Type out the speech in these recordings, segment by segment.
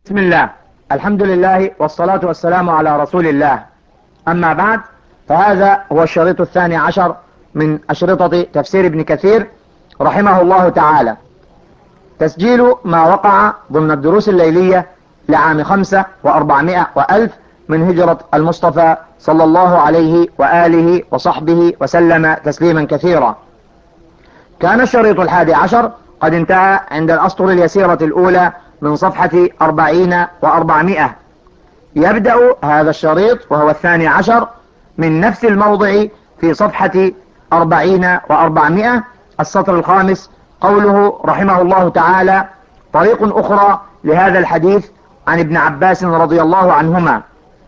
بسم الله، الحمد لله والصلاة والسلام على رسول الله. أما بعد، فهذا هو الشريط 12 من أشرطة تفسير ابن كثير رحمه الله تعالى، تسجيل ما وقع ضمن الدروس الليلية لعام 5,400 وألف من هجرة المصطفى صلى الله عليه وآله وصحبه وسلم تسليما كثيرا. كان الشريط 11 قد انتهى عند الأسطر اليسيرة الأولى من صفحة 40 و400. يبدأ هذا الشريط وهو 12 من نفس الموضع في صفحة 40 و400، السطر الخامس، قوله رحمه الله تعالى: طريق أخرى لهذا الحديث عن ابن عباس رضي الله عنهما.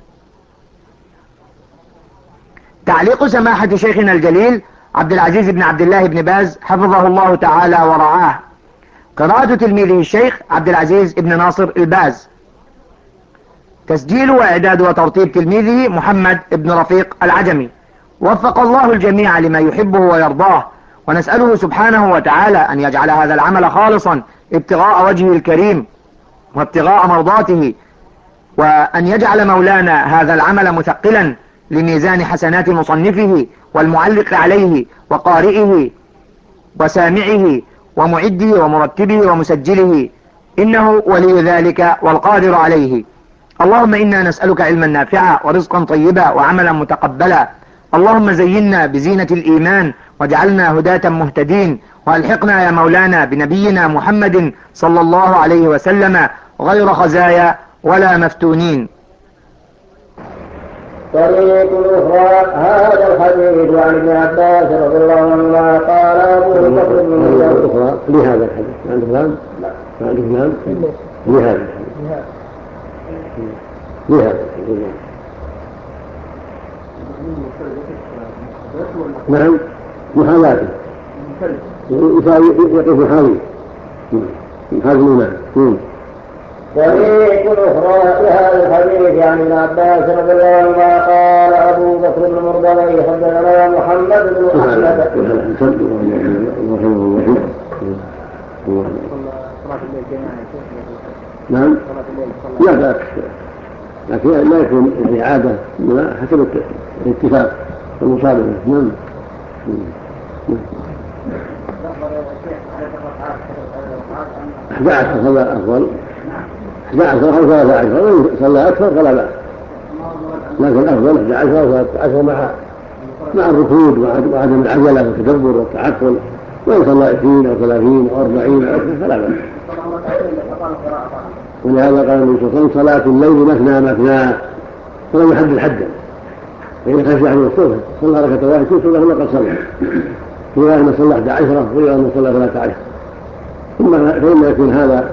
تعليق سماحة شيخنا الجليل عبد العزيز بن عبد الله بن باز حفظه الله تعالى ورعاه. قراءة تلميذه الشيخ عبد العزيز بن ناصر الباز. تسجيل وإعداد وترتيب تلميذه محمد بن رفيق العجمي. وفق الله الجميع لما يحبه ويرضاه، ونسأله سبحانه وتعالى أن يجعل هذا العمل خالصا ابتغاء وجهه الكريم وابتغاء مرضاته، وأن يجعل مولانا هذا العمل مثقلا لميزان حسنات مصنفه والمعلق عليه وقارئه وسامعه ومعده ومرتبه ومسجله، إنه ولي ذلك والقادر عليه. اللهم إنا نسألك علما نافعا ورزقا طيبا وعملا متقبلا. اللهم زينا بزينة الإيمان واجعلنا هداة مهتدين، وألحقنا يا مولانا بنبينا محمد صلى الله عليه وسلم غير خزايا ولا مفتونين. طريق أخرى. هذا الحديث عن ابن عباس رضي الله عنهما قال أبو بكر بن مسعود لهذا الحديث عند فلان لهذا الحديث نعم محاذاته يقف محاذي الإمام. طريق أخرى لهذا الحديث عن ابن عباس رضي الله عنهما قال أبو بكر بن مرضوي حدثنا محمد بن أحمد. نعم لا بأس، لكن لا يكون يعني عادة حسب الاتفاق والمصادمة. نعم 11 هذا أفضل، 11 أو 13 وإن صلى أكثر فلا بأس، لكن أفضل 11 و 13 مع الركود وعدم العجلة والتدبر والتعقل. وإن صلى 20 أو 30 أو 40 أو أكثر فلا بأس. ولهذا قال النبي صلى الله عليه وسلم: صلاة الليل مثنى مثنى، ولم يحدد حدا، فإن خشي أحد الصبح صلى ركعة واحدة كل له قد صلى، في أن صلى 11 وفي أن صلى 13. ثم فإن يكون هذا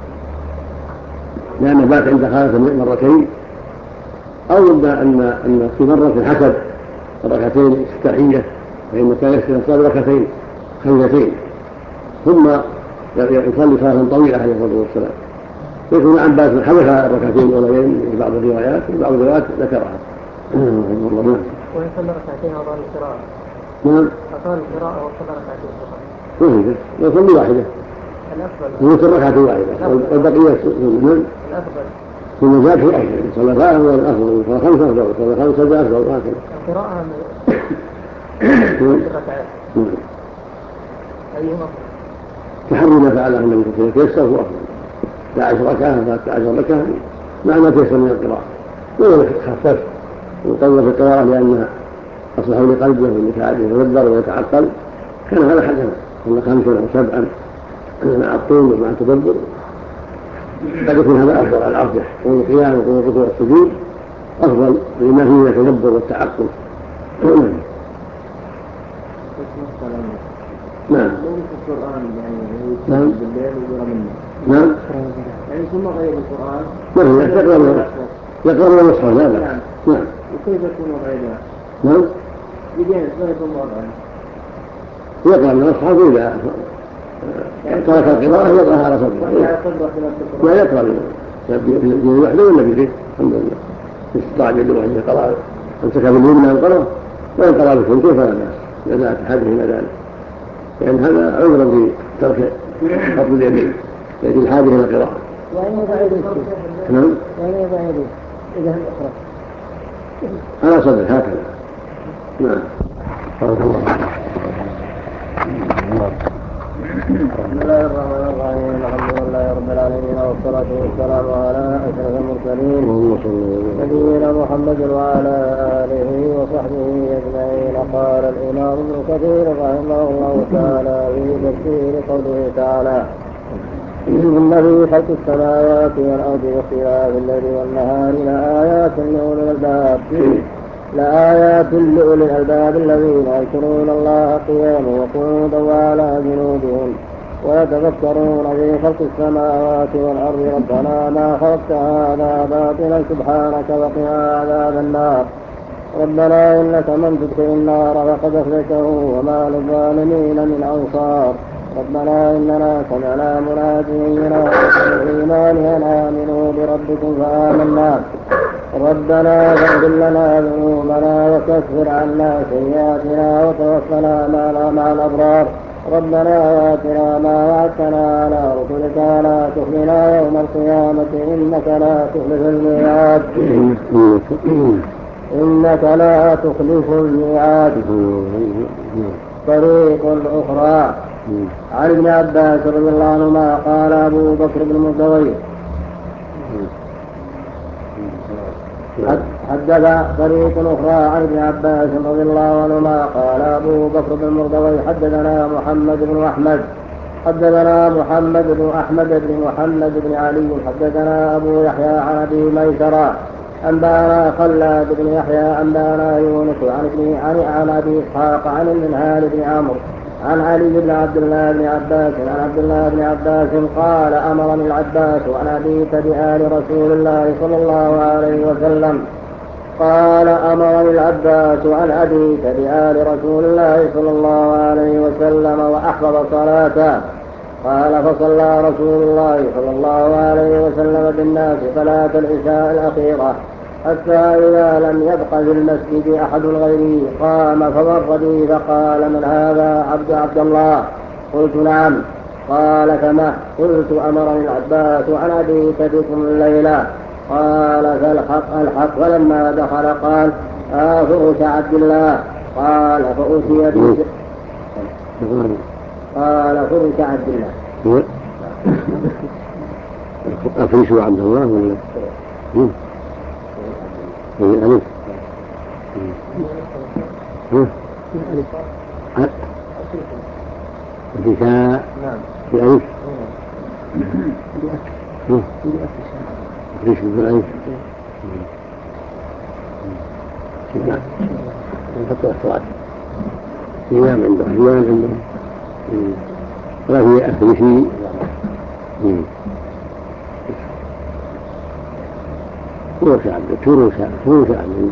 لأنه بات عند خالة مرتين، أو أن في مرة حسب الركعتين التحية، فإن كان يصلي ركعتين خفيفتين ثم يصلي صلاة طويلة عليه الصلاة والسلام. يكون عن باس حدث الركعتين الأولين في بعض الروايات، وفي بعض الروايات ذكرها. وإن صلى ركعتين أطال القراءة. نعم أطال القراءة وصلى ركعتين فقط. يصلي واحدة. الأفضل يوتر ركعة واحدة والبقية سنن. الأفضل في المزاد هو أفضل، صلى ثلاثة هو الأفضل، صلى خمسة أفضل، صلى خمسة أفضل، وهكذا. القراءة من الركعات أيهما أفضل؟ تحري ما فعله النبي صلى الله عليه وسلم، يسر هو أفضل. 11 ركعة 13 ركعة مع ما تيسر من القراءة، ولا خفف وطول في القراءة لأنها أصلح لقلبه ولساعده يتدبر ويتعقل. كان هذا حسنا، صلى 5 أو 7 مع الطول ومع التدبر، قد يكون هذا أفضل على الأرجح. والقيام والركوع والسجود أفضل لما فيه التدبر والتعقل. نعم نعم يعني ثم غير القرآن يقرأ النصف لا بأس. نعم وكيف يكون غيرها؟ نعم بجانب غير الوضع يقرأ النصف إذا ترك القراءة يقرأ على صدره، لا يقرأ بيد واحدة ولا بيديه. الحمد لله استطاع بيد واحدة يقرأ، امسك باليمنى القرأ وإن قرأ بالثنتين فلا بأس إذا دعت أحدهما ذلك، لأن هذا عذر في ترك فضل اليمين، يجب الحاجة إلى القراءة. نعم. يعني يضع يديه إذا أخرى على صدر هكذا. نعم. بسم الله الرحمن الرحيم الحمد لله رب العالمين والصلاة والسلام على أشرف المرسلين نبينا محمد وعلى آله وصحبه أجمعين. قال الإمام ابن كثير رحمه الله تعالى في تفسير قوله تعالى إن في خلق السماوات والأرض واختلاف الليل والنهار لآيات لأولي الألباب الذين يذكرون الله قياما وقعودا وعلى جنوبهم ويتفكرون في خلق السماوات والأرض ربنا ما خلقت هذا باطلا سبحانك وقنا عذاب النار ربنا إنك من تدخل النار فقد أخرجته وما للظالمين من أنصار ربنا إننا سمعنا مناديا ينادي بالإيمان أن آمنوا بربكم فآمنا ربنا فاغفر لنا ذنوبنا وكفر عنا سيئاتنا وتوفنا مع الأبرار ربنا وآتنا ما وعدتنا على رسلك ولا تخزنا يوم القيامة إنك لا تخلف الميعاد. طريق أخرى عن ابن عباس رضي الله عنهما قال أبو بكر بن مردوي حدث طريق أخرى عن ابن عباس رضي الله عنهما قال أبو بكر بن مردوي حدثنا محمد بن أحمد بن محمد بن علي حدثنا أبو يحيى عن أبي ميسرة أنبانا خلاد بن يحيى أنبانا يونس عن أبي إسحاق عن المنهال بن عمرو عن علي بن عبد الله بن عباس عن عبد الله بن عباس قال أمرني العباس أن أبيت بآل رسول الله صلى الله عليه وسلم وأحفظ صلاته قال فصلى رسول الله صلى الله عليه وسلم بالناس صلاة العشاء الأخيرة حتى إذا لم يبق في المسجد أحد غيري قام فمر بي فقال من هذا عبد الله قلت نعم قال كما قلت أمرني العباس أن أبيت بكم الليلة قال فالحق فلما دخل قال فرس عبد الله قال فأتي به قال فرس عبد الله أفريش عبد الله ولا ألف أفريشاء في ألف أفريش بالألف فترة الصلاة صيام عنده وفي أفريشي فروس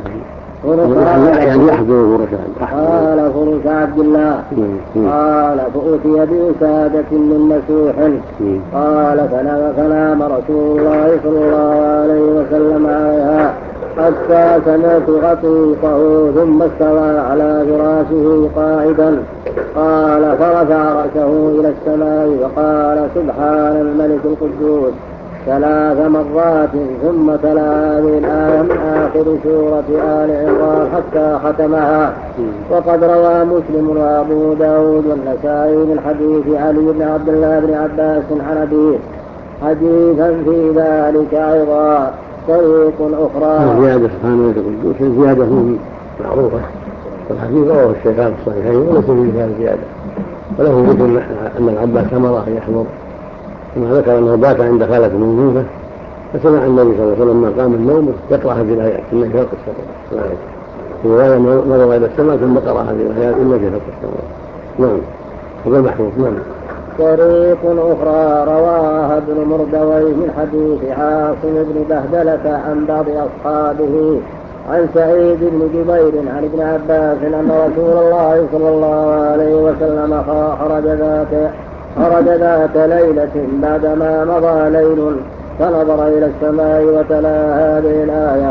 يعني يحضر فرس قال فرس عبد الله قال فأتي بأسادة من مسوح قال فنام رسول الله صلى الله عليه وسلم عليها حتى سمعت غطيطه ثم استوى على فراشه قاعدا قال فرفع رأسه إلى السماء وقال سبحان الملك القدوس 3 مرات ثم تلا هذه الآية من آخر سورة آل عمران حتى ختمها. وقد روى مسلم وأبو داود والنسائي من حديث علي بن عبد الله بن عباس عن أبيه حديثا في ذلك أيضا. طريق أخرى زيادة سبحان الملك القدوس زيادة معروفة والحديث رواه الشيخان الصحيحين وليس فيه هذه الزيادة وله ذكر أن العباس أمره أن يحضر كما ذكر أنه بات عند خالة موجودة فسمع النبي صلى الله عليه وسلم لما قام النوم يقرأ هذه الآيات إن في خلق السماوات في رواية نظر إلى السماء ثم قرأ هذه الآيات إن في خلق السماوات. نعم هذا محفوظ. نعم. طريق أخرى رواها ابن مردوي من حديث عاصم بن بهدلة عن بعض أصحابه عن سعيد بن جبير عن ابن عباس أن رسول الله صلى الله عليه وسلم خرج ذات ليلة بعدما مضى ليل فنظر إلى السماء وتلا هذه الآية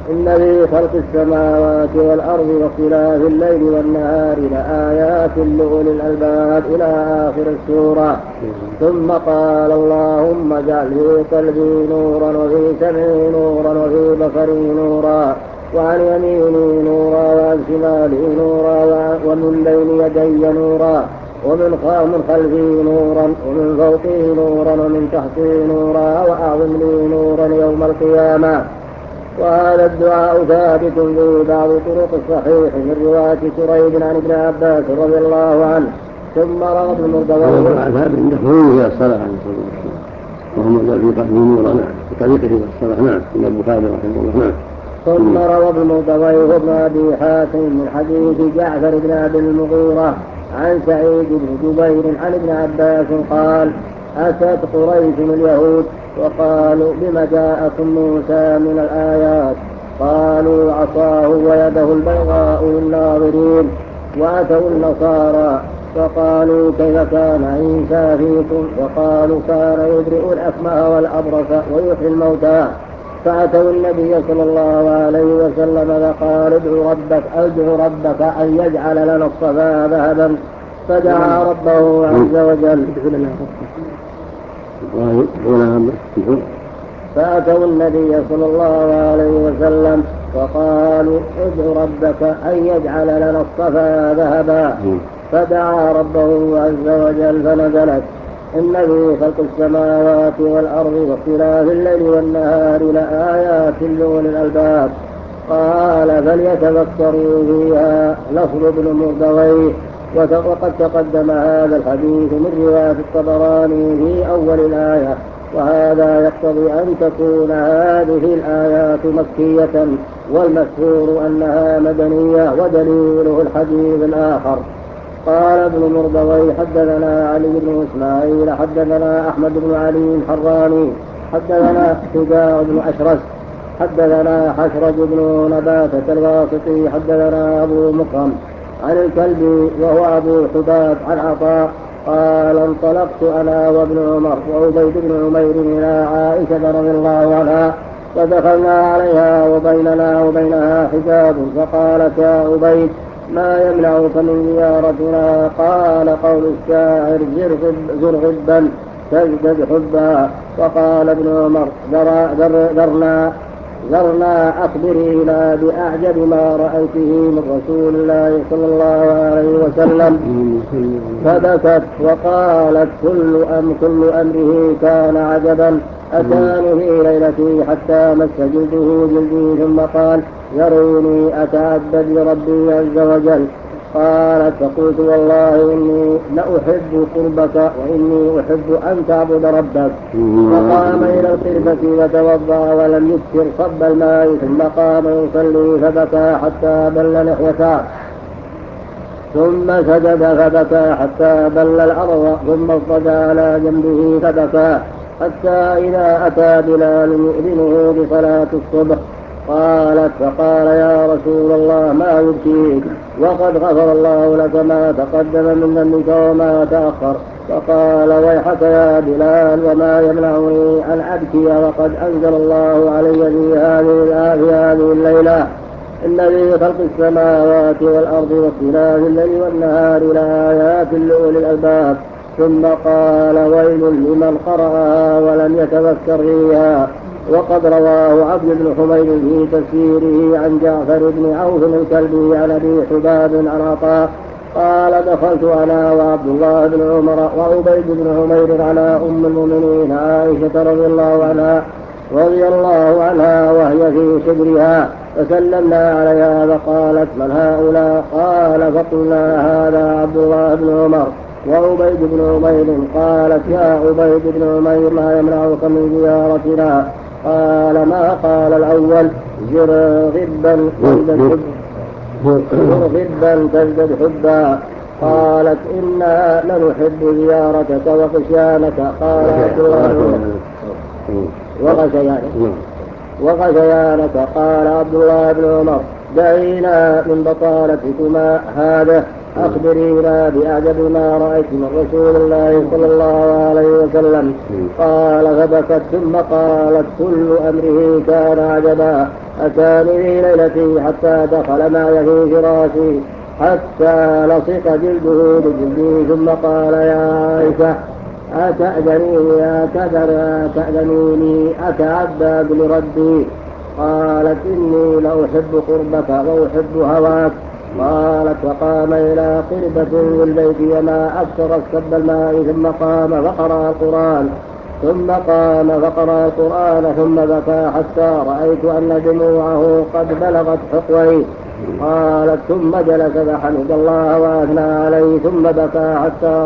إن في خلق السماوات والأرض واختلاف الليل والنهار لآيات لأولي الألباب إلى آخر السورة. ثم قال اللهم اجعل في قلبي نورا وفي سمعي نورا وفي بصري نورا وعن يميني نورا وعن شمالي نورا ومن بين يدي نورا ومن خلفي نورا ومن فوقي نورا ومن تحتي نورا وأعظم لي نورا يوم القيامة. وهذا الدعاء ثابت في بعض طرق الصحيح من رواية كريب عن ابن عباس رضي الله عنه. ثم روى ابن مردويه هذا عند خروجه الى الصلاه عليه الصلاه والسلام وهم في قلبه نورا في طريقه الى الصلاه عند البخاري رحمه الله. ثم روى ابن مردويه وابن ابي حاتم من حديث جعفر بن ابي المغيرة عن سعيد بن جبير عن ابن عباس قال أتت قريش اليهود وقالوا بما جاءكم موسى من الآيات؟ قالوا عصاه ويده البيضاء للناظرين. وأتوا النصارى فقالوا كيف كان عيسى فيكم؟ وقالوا كان يبرئ الأكمه والأبرص ويحيي الموتى. فأتوا النبي صلى الله عليه وسلم فقال ادعوا ربك أن يجعل لنا الصفا ذهبا. فدعا ربه عز وجل. فأتوا النبي صلى الله عليه وسلم فقالوا ادعوا ربك أن يجعل لنا الصفا ذهبا. فدعا ربه عز وجل فنزلت إن في خلق السماوات والأرض واختلاف الليل والنهار لآيات لأولي الألباب. قال فليتفكروا فيها. لفظ ابن مردويه. وقد تقدم هذا الحديث من رواية الطبراني في أول الآية. وهذا يقتضي أن تكون هذه الآيات مكية والمشهور أنها مدنية ودليله الحديث الآخر. قال ابن مردويه حدثنا علي بن إسماعيل حدثنا أحمد بن علي الحراني حدثنا شجاع بن أشرس حدثنا حشرج بن نباتة الواسطي حدثنا أبو مكرم عن الكلبي وهو أبو حباب عن عطاء قال انطلقت أنا وابن عمر وعبيد بن عمير إلى عائشة رضي الله عنها فدخلنا عليها وبيننا وبينها حجاب فقالت يا عبيد ما يمنعك من زيارتنا؟ قال قول الشاعر زر غبا تزدد حبا. فقال ابن عمر ذرنا أخبرينا بأعجب ما رأيته من رسول الله صلى الله عليه وسلم. فبكت وقالت كل أمره كان عجبا. أتاني في ليلتي حتى مس جلده جلدي ثم قال يروني أتعبد لربي عز وجل. قالت فقلت والله إني لأحب قربك وإني أحب أن تعبد ربك. فقام إلى القربة وتوضأ ولم يكثر صب الماء ثم قام يصلي فبكى حتى بل لحيته ثم سجد فبكى حتى بل الأرض ثم اضطجع على جنبه فبكى حتى إذا أتى بلال يؤذنه بصلاة الصبح. قالت فقال يا رسول الله ما يبكيك وقد غفر الله لك ما تقدم من ذنبك وما تأخر. فقال ويحك يا بلال وما يمنعني أن أبكي وقد أنزل الله علي في هذه الليلة إن في خلق السماوات والأرض واختلاف الليل والنهار لآيات لأولي الألباب. ثم قال ويل لمن قرأها ولم يتذكر فيها. وقد رواه عبد بن حميد في تفسيره عن جعفر بن عوف الكلبي عن أبي حباب عن عطاء قال دخلت أنا وعبد الله بن عمر وعبيد بن عمير على أم المؤمنين عائشة رضي الله عنها وهي في حجرها فسلمنا عليها فقالت من هؤلاء؟ قال فقلنا هذا عبد الله بن عمر وعبيد بن عمير. قالت يا عبيد بن عمير ما يمنعك من زيارتنا؟ قال ما قال الأول زر غبا تزدد حبا. قالت إنا لنحب زيارتك وغشيانك. قال عبد الله وغشيانك. قال عبد الله بن عمر دعينا من بطالتكما هذا أخبرينا بأعجب ما رأيت من رسول الله صلى الله عليه وسلم. قال فبكت ثم قالت كل أمره كان عجبا. أتاني ليلتي حتى دخل معي في فراشي حتى لصق جلده بجلدي ثم قال يا عائشة أتأذنيني أتعبد لربي؟ قالت إني لأحب قربك وأحب هواك. قالت فقام إلى قربة في البيت وما أكثر السب الماء ثم قام فقرأ القرآن ثم بكى حتى رأيت أن دموعه قد بلغت حقويه. قالت ثم جلس فحمد الله وأثنى عليه ثم بكى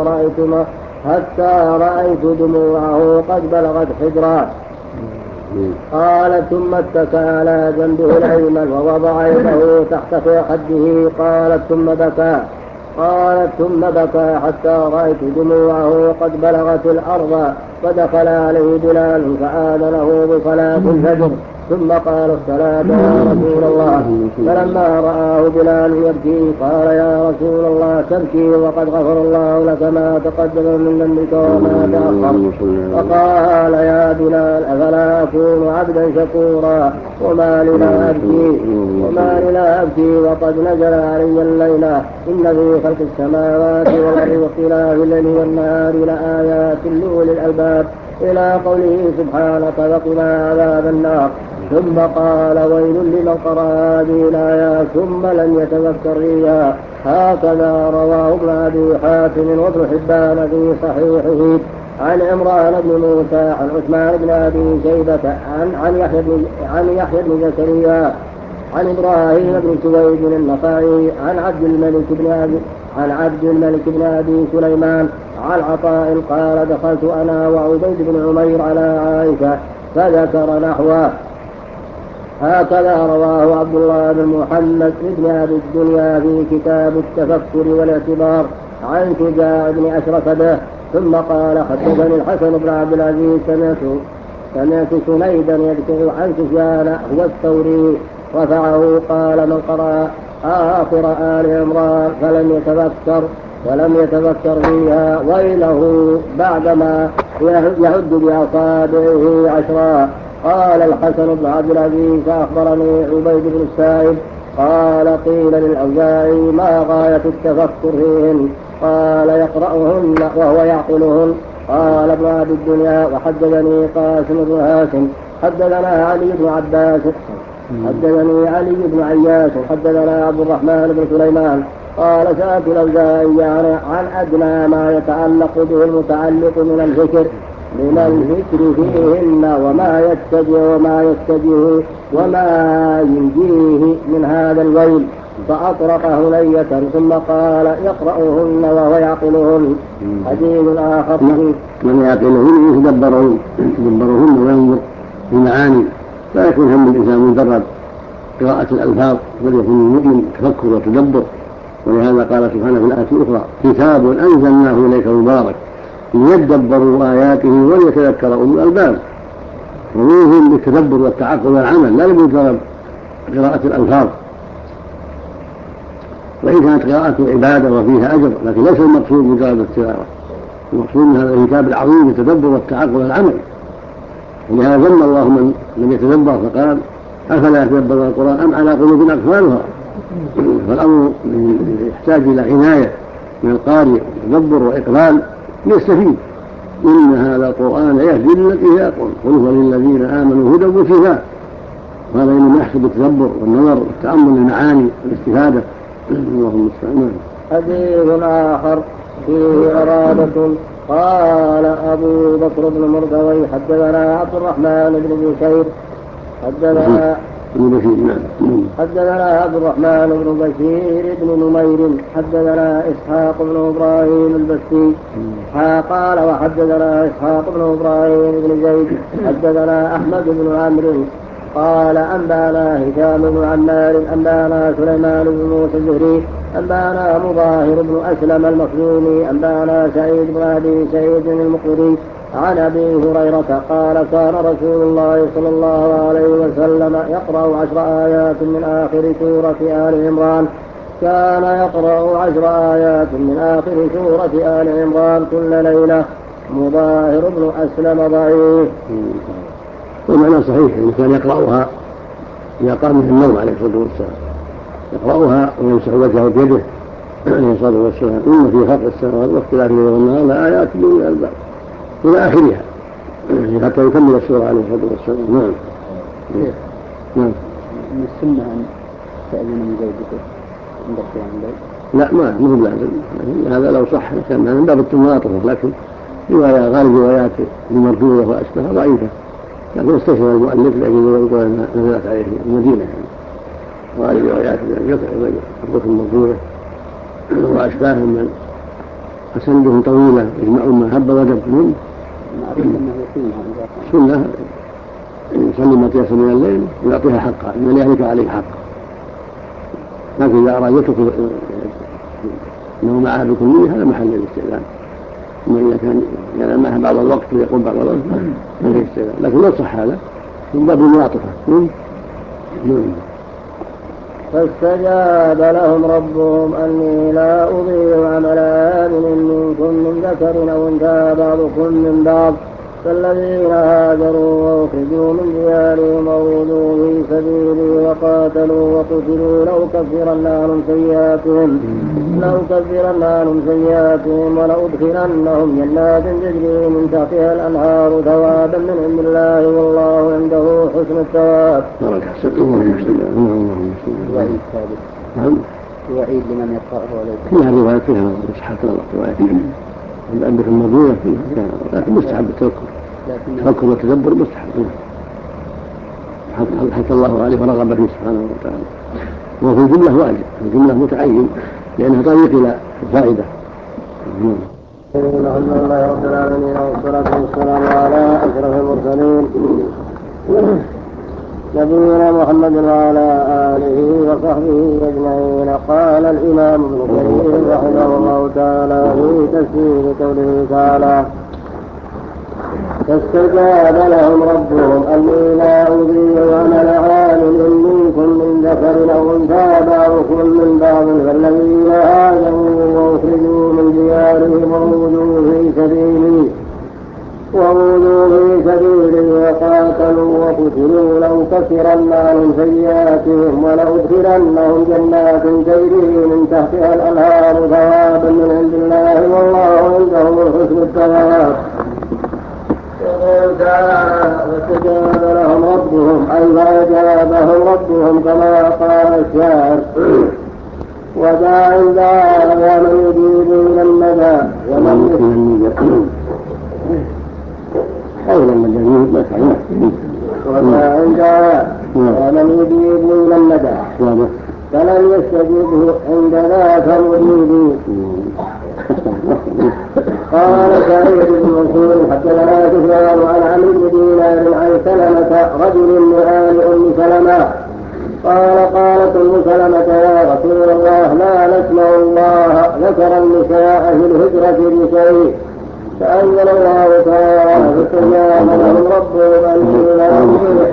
حتى رأيت دموعه قد بلغت حجراه. قالت ثم اتكى على جنبه الأيمن ووضع يده تحت خده. قالت ثم بكى حتى رأيت دموعه قد بلغت الأرض. فدخل عليه بلال فآذنه بصلاة الفجر ثم قال الصلاة يا رسول الله. فلما رآه بلال يبكي قال يا رسول الله تبكي وقد غفر الله لك ما تقدم من ذنبك وما تأخر. فقال يا بلال أفلا أكون عبدا شكورا وما لي لا أبكي وقد نزل علي الليلة إن في خلق السماوات والأرض واختلاف الليل والنهار لآيات لأولي الألباب إلى قوله سبحانك وقنا عذاب النار. ثم قال ويل لمن قرأ هذه الآيات ثم لم يتذكر فيها. هكذا رواه ابن أبي حاتم وابن حبان في صحيحه عن عمران بن موسى عن عثمان بن أبي شيبة عن يحيى بن زكريا عن إبراهيم بن سويد النخعي عن عبد الملك بن أبي سليمان عن عطاء قال دخلت أنا وعبيد بن عمير على عائشة فذكر نحوه. هكذا رواه عبد الله بن محمد بن أبي الدنيا في كتاب التفكر والاعتبار عن شجاع بن أشرف به. ثم قال حدثني الحسن بن عبد العزيز سمعت سنيدا يذكر عن سفيان هو الثوري رفعه قال من قرأ آخر آل عمران ولم يتذكر فيها ويله بعدما يعد بأصابعه 10. قال الحسن بن عبد العزيز فأخبرني عبيد بن السائب قال قيل للأوزاعي ما غاية التفكر فيهن؟ قال يقرأهن وهو يعقلهن. قال ابن أبي الدنيا وحدثني قاسم بن هاشم حدثنا علي بن عياش حدثنا عبد الرحمن بن سليمان قال سألت الأوزاعي عن أدنى ما يتعلق به المتعلق من الفكر فيهن وما ينجيه من هذا الويل. فأطرق هنية ثم قال يقرأهن وهو يعقلهن. حديث آخر من يعقلهن يتدبرهن وينظر في المعاني لا يكون هم الإنسان مجرد قراءة الألفاظ بل يكون المؤمن تفكر وتدبر. ولهذا قال سبحانه في الآية الأخرى كتاب أنزلناه إليك مبارك ليدبروا آياته وليتذكر أولو الألباب. ومنهم بالتدبر والتعقل والعمل لا لمجرد قراءة الألفاظ وإن كانت قراءة عبادة وفيها أجر لكن ليس المقصود مجرد التلاوة. المقصود من هذا الكتاب العظيم التدبر والتعقل والعمل. ولهذا ذم الله من لم يتدبر فقال أفلا يتدبرون القرآن أم على قلوب أقفالها. فالأمر يحتاج إلى عناية من القارئ تدبر وإقبال ليستفيد. إن هذا القرآن يهدي للتي هي أقوم قل هو للذين آمنوا هدى وشفاء. وهذا إنما يحسب التدبر والنظر والتأمل المعاني والاستفادة. اللهم استعان. حديث آخر فيه إرادة. قال أبو بكر بن مردوي حدثنا عبد الرحمن بن بشير حدثنا عبد الرحمن بن بشير بن نمير حدثنا إسحاق بن إبراهيم البستي قال وحدثنا إسحاق بن إبراهيم بن زيد حدثنا أحمد بن عمرو قال أنبانا هشام بن عمار أنبانا سليمان بن موسى الزهري أنبانا مظاهر بن أسلم المخزومي أنبانا سعيد بن أبي سعيد المقبري عن أبي هريرة قال كان رسول الله صلى الله عليه وسلم يقرأ 10 آيات من آخر سورة آل عمران كان يقرأ 10 آيات من آخر سورة آل عمران كل ليلة. مظاهر بن أسلم ضعيف. والمعنى صحيح إن كان يقرأها إذا قام من النوم عليه الصلاة والسلام يقرأها ويمسح وجهه بيده عليه الصلاة والسلام. إن في خلق السماوات واختلاف الليل والنهار لآيات لأولي الألباب إلى آخرها حتى يكمل السورة عليه الصلاة والسلام. نعم. نعم. من السنة أن تأذن من زوجته عند قيام الليل؟ لا ما هو لازم، هذا لو صح كان من باب التماطل، لكن غالب روايات المردودة وأشبه ضعيفة، لكن استشهد المؤلف لأجل يقول أنها نزلت عليه المدينة يعني. وغالب روايات الركن المردودة وأشباه من أسندهم طويلة يجمعون ما هب ودب منه. معروف أنه سنة يصلي ما تيسر من الليل ويعطيها حقها من يهلك عليه حق، لكن إذا أراد يترك أنه معها بكلية هذا محل الاستئذان. أما إذا كان ينام معها بعض الوقت ويقوم بعض الوقت ما في استئذان، لكن لا صح هذا من باب المعاطفة. فاستجاب لهم ربهم أني لا أضيع عمل عامل منكم من ذكر أو أنثى بعضكم من بعض، فالذين هاجروا وأخرجوا من ديارهم وأوذوا في سبيلي وقاتلوا وقتلوا لأكفرن عنهم سيئاتهم ولأدخلنهم جنات تجري من تحتها الأنهار ثوابا من عند الله والله عنده حسن الثواب. وعيد ثابت. وعيد لمن يقرأه وليس فيها روايات فيها إسحاق روايات عندك الموضوع فيها، لكن مستحب التذكر والتدبر مستحب حتى الله عليه ورغب فيه سبحانه وتعالى. وفي الجملة واجب، الجملة متعين لأنها طريق إلى الفائدة. الحمد لله رب العالمين والصلاة والسلام على أشرف المرسلين نبينا محمد وعلى آله وصحبه أجمعين. قال الإمام ابن كثير رحمه الله تعالى في تفسير قوله تعالى: فاستجاب لهم ربهم أني لا أضيع عمل عامل منكم من ذكر أو أنثى بعضكم من بعض، فالذين هاجروا وأخرجوا من ديارهم وأوذوا في سبيلي وقاتلوا وقتلوا لأكفرن عنهم سيئاتهم ولأدخلنهم جنات تجري من تحتها الأنهار ثوابا من عند الله والله عنده حسن الثواب. فاستجاب لهم ربهم أي فأجابهم ربهم كما قال الشاعر: وداع ومن يجيب إلى الندى ومن يجيب إلى الندى فلم يستجبه عند ذاك مجيب. قال سعيد بن منصور حدثنا سفيان عن عمرو بن دينار عن سلمة رجل من آل أم سلمة قال: قالت أم سلمة: يا رسول الله لا نسمع الله ذكر النساء في الهجرة بشيء، فأنزل الله تعالى: فاستجاب لهم ربهم أني لا أضيع.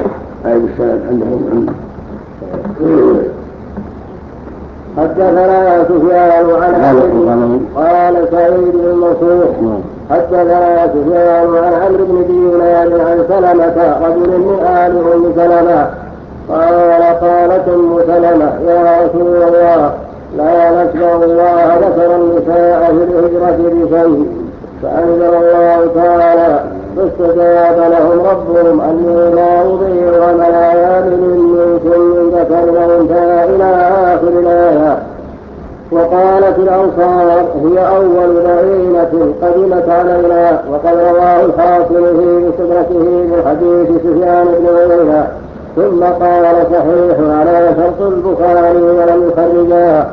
حدثنا سفيان عن قال سعيد بن منصور حدثنا سفيان عن عمرو بن دينار عن سلمة رجل من آل أم سلمة قال: قالت أم سلمة: يا رسول الله لا نسمع الله ذكر النساء في الهجرة بشيء، فأنزل الله تعالى: فاستجاب لهم ربهم أني لا أضيع عمل عامل منكم من ذكر أو أنثى إلى آخر الآية. وقالت الأنصار: هي أول بعينة قدمت علينا. وقد رواه الحاكم في مستدركه من حديث سفيان بن عيينة ثم قال: صحيح على شرط البخاري ولم يخرجاه.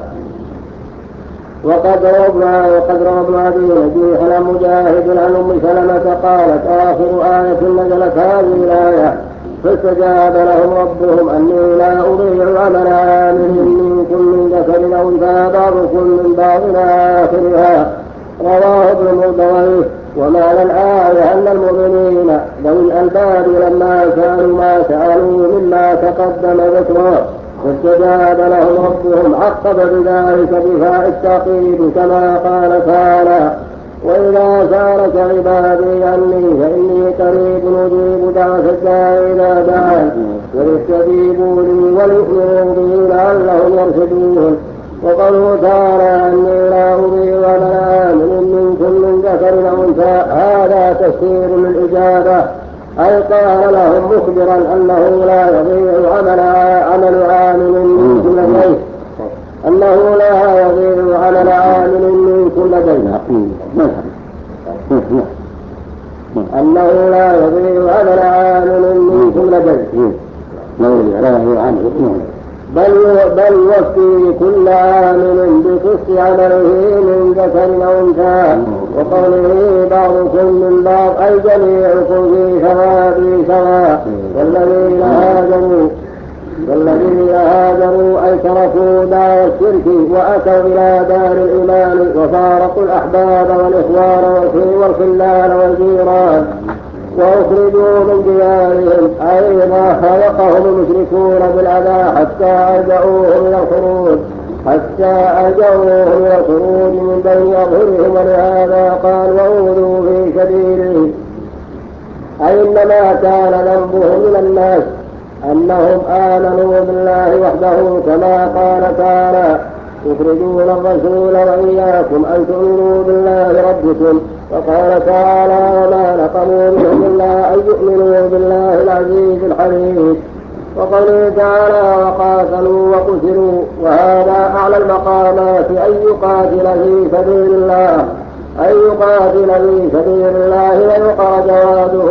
وقد روى ابن أبي نجيح عن مجاهد عن أم سلمة قالت: آخر آية نزلت هذه الآية: فاستجاب لهم ربهم أني لا أضيع عمل عامل منكم من ذكر أو أنثى بعضكم من بعض إلى آخرها. رواه ابن مردويه. ومعنى الآية أن المؤمنين ذوي الألباب لما سألوا ما سألوا مما تقدم ذكره فاستجاب لهم ربهم عقب بذلك بفاء التعقيب كما قال تعالى وإذا سألك عبادي عني فإني قريب أجيب دعوة الداعي إذا دعان فليستجيبوا لي وليؤمنوا بي لعلهم يرشدون. وقوله تعالى أني لا أضيع عمل عامل منكم من ذكر أو أنثى هذا تفسير للإجابة أي قال لهم مخبرا أنه لا يضيع عمل عامل منكم لديه أنه لا يضيع عمل عامل منكم لديه أنه لا يضيع عمل عامل منكم لديه بل يوفي كل عامل بقسط عمله من ذكر أو أنثى. وقوله بعضكم من بعض أي جميعكم في ثوابي سواء. والذين هاجروا أي تركوا دار الشرك وأتوا إلى دار الإيمان وفارقوا الأحباب والإخوان والخلان والجيران وأخرجوا من ديارهم أي ما خلقهم المشركون بالأذى حتى ألجأوهم إلى الخروج من بين أظهرهم. ولهذا قال وأوذوا في سبيله أي إنما كان ذنبهم من الناس أنهم آمنوا بالله وحده كما قال تعالى يخرجون الرسول وإياكم أن تؤمنوا بالله ربكم. وقال تعالى وما نقموا منهم إلا أن يؤمنوا بالله العزيز الحميد. وقوله تعالى وقاتلوا وقتلوا وهذا أعلى المقامات أن يقاتل في سبيل الله ويقر جواده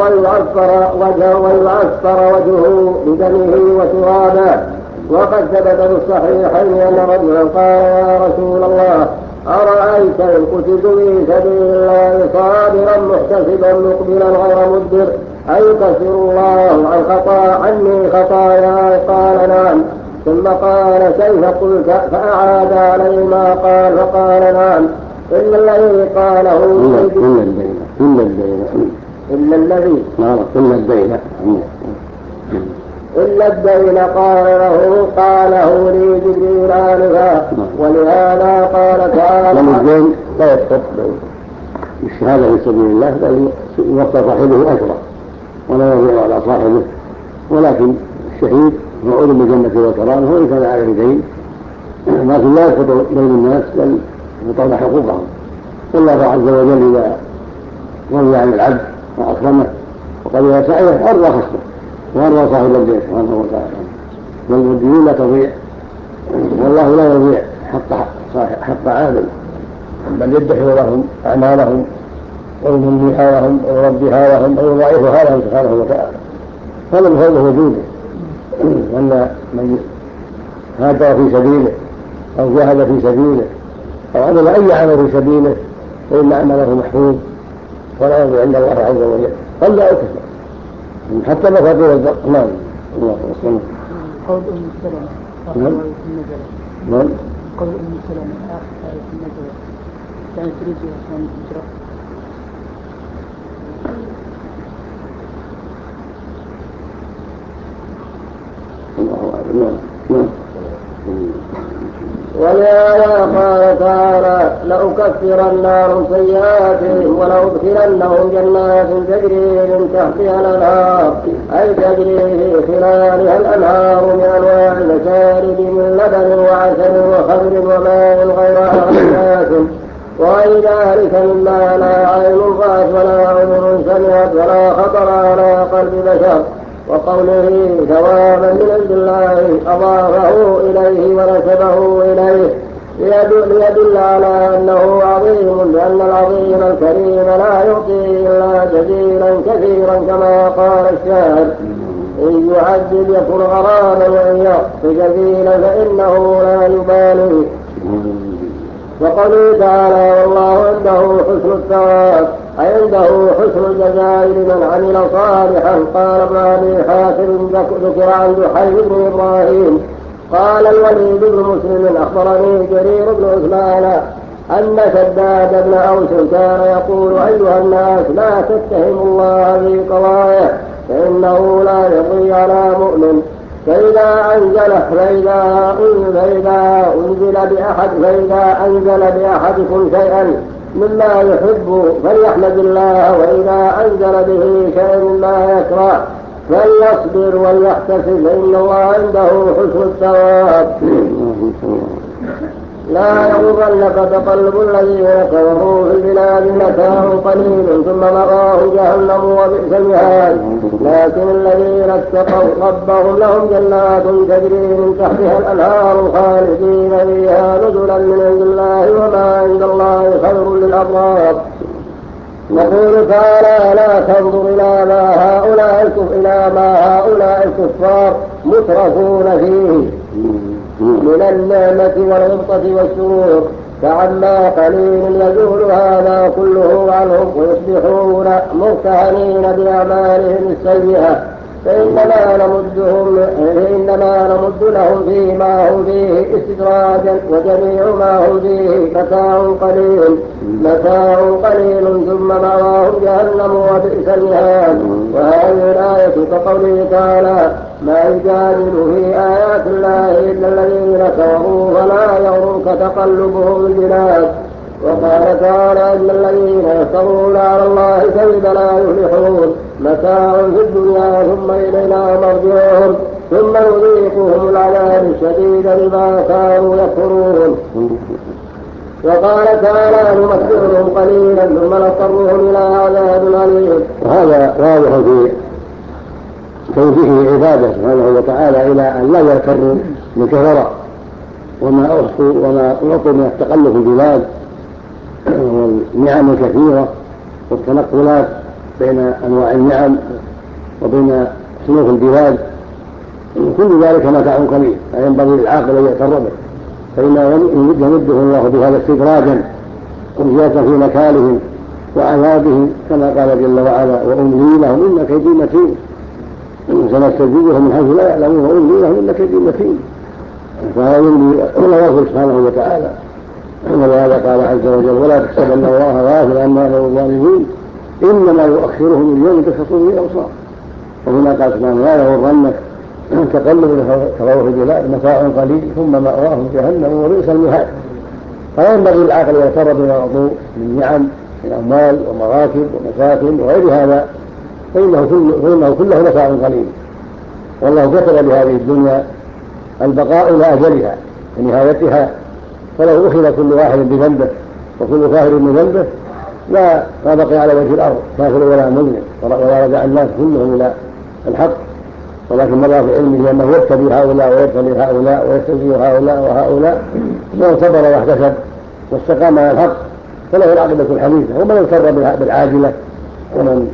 ويعفر وجهه بدمه وترابه. وقد ثبت في الصحيحين أن رجلا قال يا رسول الله أرأيت إن قتلت في سبيل الله صابرا محتسبا مقبلا غير مدبر أيكفر الله عني خطاياي؟ قال نعم. ثم قال كيف قلت؟ فأعاد عليه ما قال فقال نعم إلا الذي قاله إلا الدين قاله لي جبريل آنفا. ولهذا قال تعالى الدين لا يسقط الشهادة في سبيل الله بل يوفى صاحبه أجره ولا يضيع على صاحبه. ولكن الشهيد موعود بالجنة وكرامه وإن كان عليه دين لكن لا يسقط بين الناس بل يطلع حقوقهم. والله عز وجل إذا رضي عن العبد وأكرمه وقبل سعيه أرضى خصمه وأرضى صاحب الدين سبحانه وتعالى. والدين لا تضيع والله لا يضيع حق عامل بل يدخر لهم أعمالهم ويمنيها لهم ويربيها لهم ويضاعفها لهم سبحانه وتعالى. هذا من فضل وجوده أن من هاجر في سبيله أو جاهد في سبيله أو عمل أي عمل في سبيله فإن عمله محفوظ ولا يضيع عند الله عز وجل قل أو كثر حتى مفاتيح البر. نعم. الله وسلم. قول أم سلمة آخر آية النزلة. نعم. قول أم سلمة آخر آية النزلة كانت تريد عشان الإجراء. الله أعلم. نعم. ولهذا قال تعالى لأكفرن عنهم سيئاتهم ولأدخلنهم جنات تجري من تحتها الأنهار أي تجري في خلالها الأنهار من أنواع المشارب من لبن وعسل وخمر وماء غير آسن وغير ذلك مما لا عين رأت ولا أذن سمعت ولا خطر على قلب بشر. وقوله ثوابا من عند الله أضافه إليه ونسبه إليه ليدل على أنه عظيم لأن العظيم الكريم لا يعطي إلا جزيلا كثيرا كما قال الشاعر إن يعذب يكن غراما وإن يعطي جزيلا فإنه لا يبالي. وقوله تعالى والله عنده حسن الثواب أي عنده حسن الجزاء لمن عمل صالحا. قال ابن أبي حاتم ذكر عن دحيم بن إبراهيم قال الوليد بن مسلم أخبرني جرير بن عثمان أن شداد بن أوس كان يقول أيها الناس لا تتهموا الله في قضاياه فإنه لا يقضي على مؤمن فإذا أنزل بأحدكم شيئا مما يحب فليحمد الله، وإذا أنزل به شيئا مما يكره فليصبر وليحتسب، فإن الله عنده حسن الثواب. لا يغرنك تقلب الذين كفروا في البلاد، متاع قليل ثم مأواهم جهنم وبئس المهاد. لكن الذين اتقوا ربهم لهم جنات تجري من تحتها الأنهار خالدين فيها نزلا من عند الله، وما عند الله خير للأبرار. يقول تعالى: لا تنظر إلى ما هؤلاء الكفار مترفون فيه من النعمة والغبطة والسرور، فعما قليل يزول هذا كله عنهم ويصبحون مرتهنين بأعمالهم السيئة، فإنما نمد لهم فيما هم فيه استدراجا، وجميع ما هم فيه متاع قليل ثم مأواهم جهنم وبئس المهاد. وهذه الآية كقوله تعالى: ما يجادل في آيات الله إلا الذين كفروا فلا يغرك تقلبهم البلاد. وقال تعالى: إن الذين يفترون على الله الكذب لا يفلحون، متاع في الدنيا ثم إلينا مرجعهم ثم نذيقهم العذاب الشديد بما كانوا يكفرون. وقال تعالى: نمتعهم قليلا ثم نضطرهم إلى عذاب أليم. وهذا واضح في توجيه عباده سبحانه وتعالى إلى أن لا يغتروا بالكفرة وما أعطوا من التقلب في البلاد والنعم الكثيرة والتنقلات بين أنواع النعم وبين سلوك البلاد، كل ذلك متاع قليل لا ينبغي للعاقل أن يغتر به، فإن يمده الله بهذا استدراجا وزيادة في نكالهم وعذابهم، كما قال جل وعلا: وأملي لهم إن كيدي متين، سنستدرجهم من حيث لا يعلمون وأملي لهم إن كيدي متين. فهذا يملي ولا يغفر سبحانه وتعالى. ولهذا قال عز وجل: ولا تحسبن الله غافلا عما يعمل الظالمون إنما يؤخرهم اليوم تشخص فيه الأبصار. وهنا قال سبحانه: لا يغرنك تقلب كفروا في البلاد، متاع قليل ثم مأواهم جهنم وبئس المهاد. فلا ينبغي للعاقل يغتر بما أعطوا من نعم من أموال ومراكب ومساكن وغير هذا، فإنه كله متاع قليل. والله كتب بهذه الدنيا البقاء إلى أجلها ونهايتها، فلو أخذ كل واحد بذنبه وكل كافر بذنبه ما بقي على وجه الأرض كافر ولا مؤمن، ولا رجع الناس كلهم إلى الحق. ولكن الله في علمه أنه يبتلي هؤلاء ويبتلي هؤلاء ويستجيب هؤلاء وهؤلاء، من صبر واحتسب واستقام على الحق فله العاقبة الحميدة. ومن اغتر بالعاجلة ومن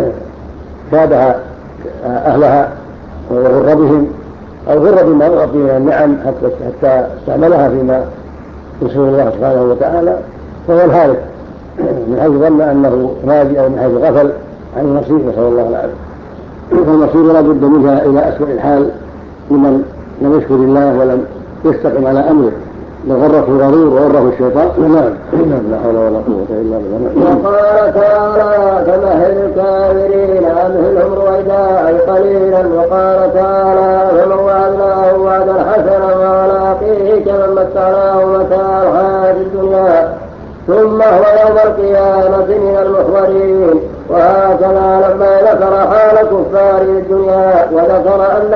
شابه أهلها وغر بهم أو غر بما أعطي من النعم حتى استعملها فيما يسر الله سبحانه وتعالى فهو الهالك، من حيث ظن أنه ناجي أو من حيث غفل عن النصيب، نسأل الله العافية. فالنصيب لا بد منها إلى أسوأ الحال لمن لم يشكر الله ولم يستقم على أمره، لغرته الغرور وغره الشيطان. لا حول ولا قوة إلا بالله. وقال تعالى: فمهل الكافرين أمهلهم رويدا أي قليلا. وقال تعالى: فمن وعدناه وعدا حسنا ونلاقيه كمن متعناه متاع الحياة الدنيا ثم هو يوم القيامة من المحضرين. وهكذا لما ذكر حال كفار الدنيا وذكر أن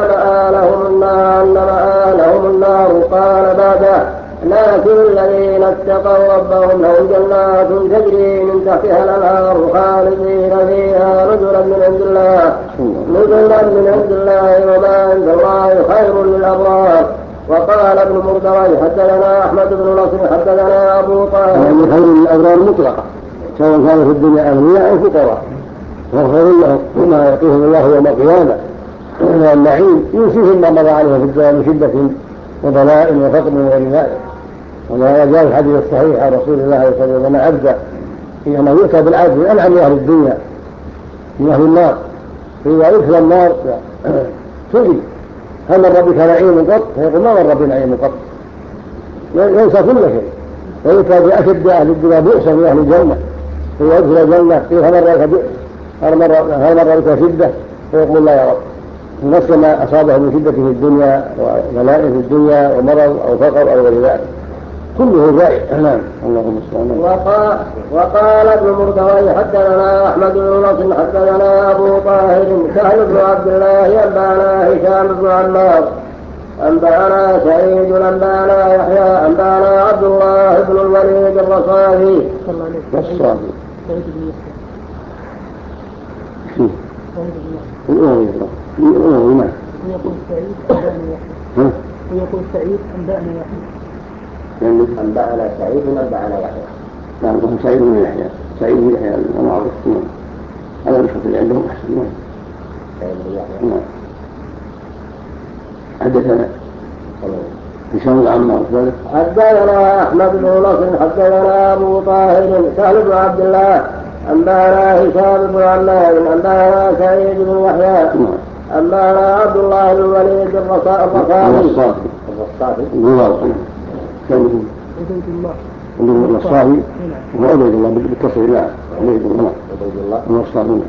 مآلهم النار قال بعده: لكن الذين اتقوا ربهم لهم جنات تجري من تحتها الأنهار خالدين فيها نزلا من عند الله وما عند الله خير للأبرار. وقال ابن مردوي: حدثنا أحمد بن نصر حدثنا أبو طاهر. يعني خير للأبرار مطلقة، سواء كان في الدنيا أغنياء أو فقراء، وخير لهم وما يعطيهم الله يوم القيامة من النعيم يوصيهم ما مضى عليهم في الدنيا من شدة وبلاء وفقر وغير ذلك. وما جاء الحديث الصحيح عن رسول الله صلى الله عليه وسلم: عبد حينما يؤتى بالعبد من أنعم أهل الدنيا من أهل النار، فإذا يدخل النار سئل: هل مر بك نعيم قط؟ فيقول: ما مر بنعيم قط. ينسى كل شيء. ويؤتى بأشد أهل الدنيا بؤسا من أهل الجنة، فيدخل الجنة: هل مر بك شدة؟ فيقول: لا يا رب. نفس ما أصابه من شدة في الدنيا وبلاء في الدنيا ومرض أو فقر أو غير ذلك كله زائد. نعم. اللهم صل. وقال ابن مردوي حدثنا احمد بن نصر حدثنا ابو طاهر سهل بن عبد الله انبانا هشام بن عمار انبانا سعيد انبانا يحيى انبانا عبد الله بن الوليد الرصافي ويقول سعيد انبانا يحيى انبانا سعيد انبانا يحيى. نعم. سعيد بن يحيى. سعيد بن يحيى المعروف. هذا النسخة اللي عندهم أحسن. سعيد بن يحيى. نعم. حدثنا هشام بن عمار ذلك. حدثنا احمد بن نصر حدثنا ابو طاهر سهل بن عبد الله انبانا هشام بن عمار انبانا سعيد بن يحيى انبانا عبد الله بن الوليد الرصافي. الصافي وعبيد الله بالكسر. لا عبيد الله الصافي.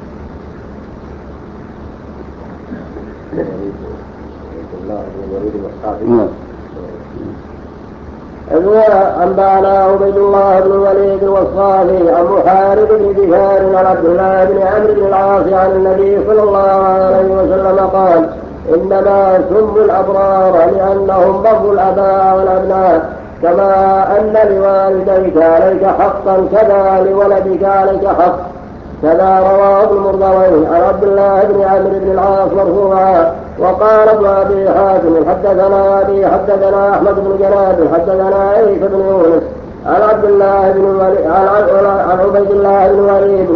أنبانا عبيد الله بن الوليد الوصافي عن محارب بن دثار عن عبد الله بن عمرو بن العاص عن النبي صلى الله عليه وسلم قال إنما سموا الأبرار لأنهم بروا الآباء والأبناء كما أن لوالديك عليك حقا كذا لولدك عليك حق. كذا رواه ابن مردويه عن عبد الله بن عمرو بن العاص مرفوعا. وقال ابن ابي حاتم حدثنا ابي حدثنا احمد بن جناد حدثنا عيسى بن يونس عن عبد الله بن عن عبيد الله بن وليد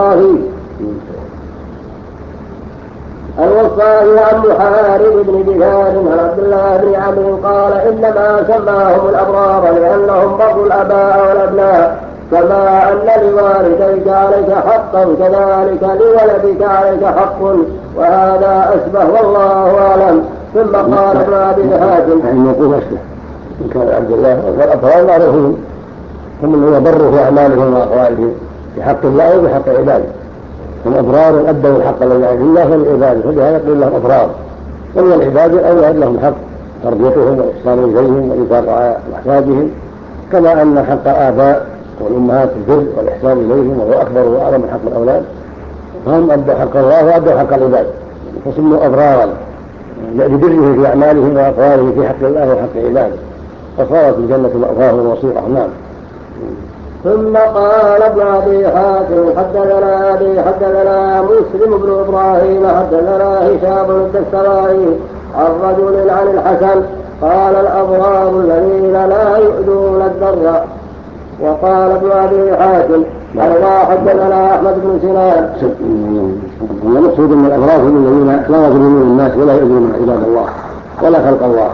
الوصافي عن محارب بن دثار عن عبد الله بن عمرو قال انما سماهم الابرار لانهم بروا الاباء والابناء كما أن لوالديك عليك حقا كذلك لولدك عليك حق وهذا أشبه والله أعلم. ثم قال ابن أبي حاتم يعني يقول أشبه إن كان عبد الله والأبرار معروفون هم اللي يبروا في أعمالهم وأقوالهم بحق الله وبحق عباده. هم أبرار أدوا الحق الذي عليه الله فلعباده فلهذا يقول لهم أبرار. ومن العباد أولاد لهم حق تربيتهم والإحسان إليهم وإنفاق على أحفادهم كما أن حق الآباء والأمهات البر والإحسان إليهم وهو أكبر وأعظم من حق الأولاد. هم أدوا حق الله وأدوا حق العباد فسموا أبرارا لبره في أعمالهم وأقوالهم في حق الله وحق عباده فصارت الجنة مأواهم ومصيرهم. نعم. ثم قال ابن أبي حاتم حدثنا مسلم بن إبراهيم حدثنا هشام بن الدستوائي عن رجل عن الحسن قال الأبرار الذين لا يؤذون الضر. وقال ابن أبي حاتم حدثنا أحمد بن سنان. المقصود من الأبرار هم الذين لا يظلمون الناس ولا يؤذون عباد الله ولا خلق الله.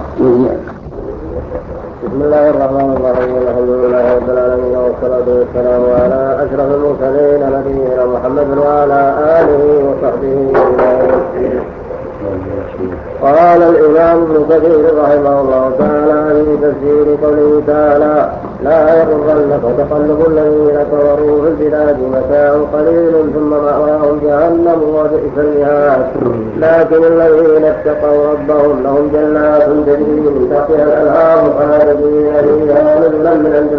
بسم الله الرحمن الرحيم الحمد لله رب العالمين والصلاة والسلام على أشرف المرسلين نبينا محمد وعلى آله وصحبه أجمعين. قال الإمام ابن كثير رحمه الله تعالى في تفسير قوله تعالى لا يغرنك تقلب الذين كفروا في البلاد متاع قليل ثم مأواهم جهنم وبئس المهاد. لكن الذين اتقوا ربهم لهم جنات تجري من تحتها الأنهار خالدين فيها نزلا من عند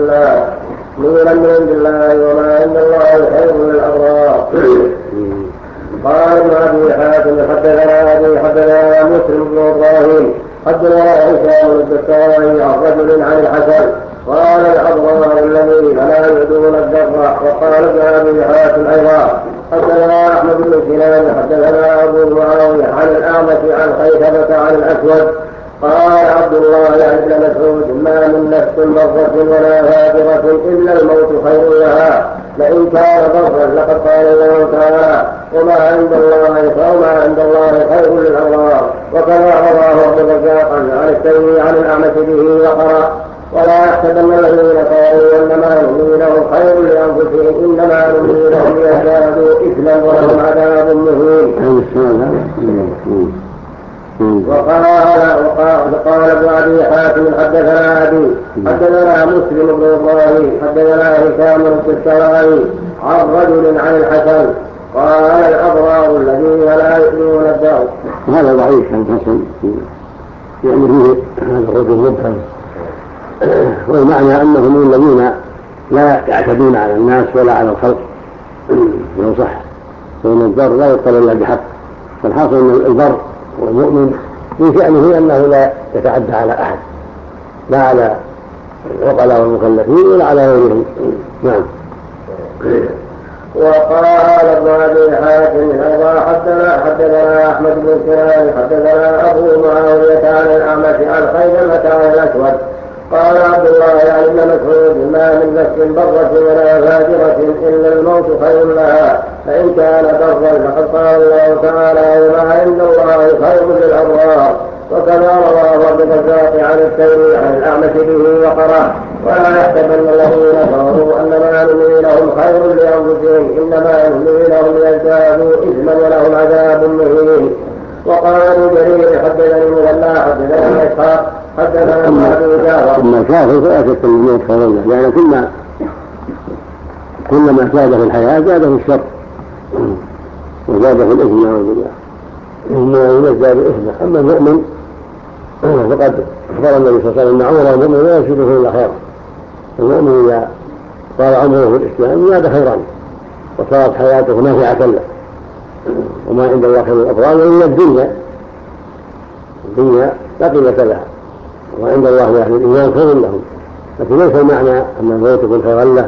الله وما عند الله خير للأبرار. قال ابن أبي حاتم حدثنا مسلم بن إبراهيم حدثنا هشام بن الدستوائي عن رجل عن الحسن قال الأبرار الذين لا يؤذون الضر. وقال ابن أبي حاتم أيضا حدثنا أحمد بن سنان حدثنا أبو معاوية عن الأعمش عن خيثمة عن الأسود قال عبد الله عن ابن مسعود ما من نفس ضرة ولا هاجرة إلا الموت خير لها لئن كان ضرا لقد قال الله تعالى وما عند الله خير للأبرار. وكما رواه ابن رزاق عن التيمي عن الأعمش به وقرأ ولا يحسبن الذين قالوا انما نملي لهم خير لانفسهم انما نملي لهم ليزدادوا اثما ولهم عذاب مهين. وقال ابن ابي حاتم حدثنا مسلم بن ابراهيم حدثنا هشام بن الدستوائي عن رجل عن الحسن قال الأبرار الذين لا يؤمنون الدار. هذا ضعيف حسن يعني فيه هذا الرجل مبهم، والمعنى أنهم الذين لا يعتدون على الناس ولا على الخلق لو صح، فإن البر لا يقتل إلا بحق. فالحاصل أن البر والمؤمن في شأنه أنه لا يتعدى على أحد، لا على العقلاء والمكلفين ولا على غيرهم. نعم. وقال ابن أبي حاتم حدثنا أحمد بن سنان حدثنا أبو معاوية عن الأعمش عن خيثمة عن الأسود قال عبد الله عن ابن مسعود ما من نفس برة ولا فاجرة إلا الموت خير لها، فإن كان برا فقد قال الله تعالى وما عند الله خير للأبرار. وكما رواه عبد الرزاق عن الثوري عن الأعمش به وقرأ ولا يحسبن الذين كفروا أنما نملي لهم خير لأنفسهم إنما نملي لهم ليزدادوا إثما ولهم عذاب مهين. وقال ابن جرير حدثني المثنى حدثنا إسحاق حدثنا أبو جعفر. أما كافر فلا شك أن الموت خير له، يعني كلما زاد في الحياة زاد في الشر وزاد في الإثم نعوذ بالله، إنما يزداد إثما. أما المؤمن فقد أخبر النبي صلى الله عليه وسلم أن عمره المؤمن لا يزيده إلا خيرا. المؤمن إذا طال عمره في الإسلام زاد خيرا وصارت حياته نافعة له. وما عند الله خير الأبرار إلا الدنيا لا قيمة لها، وعند الله أهل الإيمان خير لهم. لكن ليس المعنى أن الموت يكون خيرا له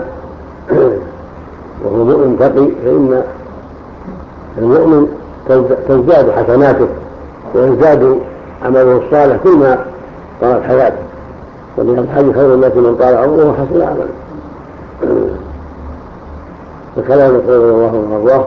وهو مؤمن تقي، فإن المؤمن تزداد حسناته ويزداد عمله الصالح كل ما طالت حياته. ومن الحج خير الناس من طال عمره وحسن عمله. فكلام رضي الله وارضاه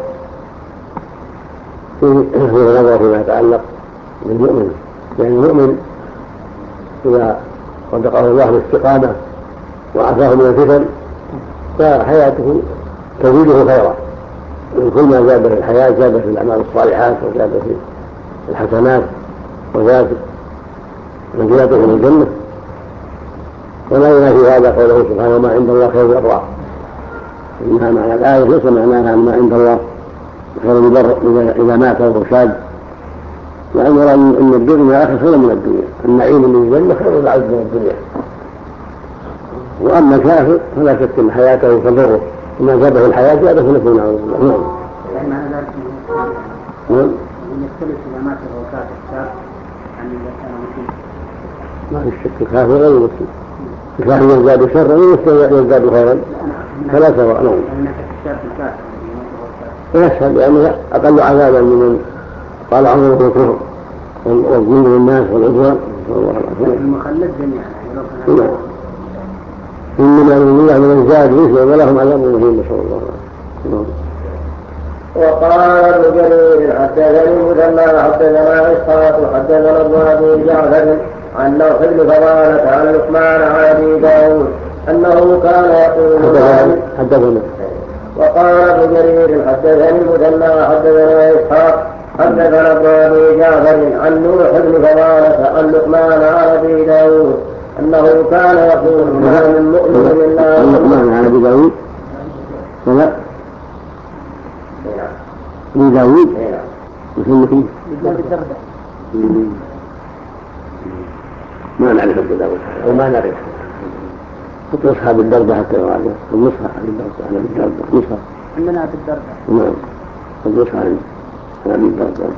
فيه نظر فيما يتعلق بالمؤمن، يعني المؤمن إذا رزقه الله بالاستقامة وعافاه من الفتن فحياته تزيده خيرا. كل ما زاد في الحياة زاد في الأعمال الصالحات وزاد في الحسنات وزاد منزلته من الجنة. ولا ينافي هذا قوله سبحانه ما عند الله خير الأبرار. إنها معنى الآية ليس معناها ما عند الله خير البر إذا مات وهو شاب، لأن يرى أن الدنيا آخر خير من الدنيا، النعيم من الجنة خير العز من الدنيا. وأما الكافر فلا شك أن حياته تضره، وما زاد في الحياة زاد في نفسه نعوذ بالله. نعم. يختلف إذا مات وهو كافر عن إذا كان مسلم. ما في شك الكافر غير مسلم، الكافر يزداد شرا ويزداد خيرا فلا سواء. نعم. يشهد لأنه أقل عذابا من طال عمره في الكفر والظلم للناس والعدوان. المخلد جميعا. إنما يؤمن الله من الزاد مثله ولهم عذاب مهين نسأل الله العافية. وقال ابن جرير حدثني المثنى حدثنا إسحاق حدثنا ابن أبي جعفر عن نوح بن فضالة عن لقمان عن أبي داود أنه كان يقول حدثنا. وقال ابن جرير حدثني المثنى حدثنا إسحاق حدثنا ابن أبي جعفر عن نوح بن فضالة عن لقمان عن أبي داود أنه كان يقول ما من مؤمن إلا لقمان عن أبي داود ولا أبي داود وسمى فيه ما نعرف أبي داود وما نعرف نصحى بالدردة حتى يراجع النصحى بالدردة على بالدردة نصحى عندنا بالدردة. نعم النصحى على بالدردة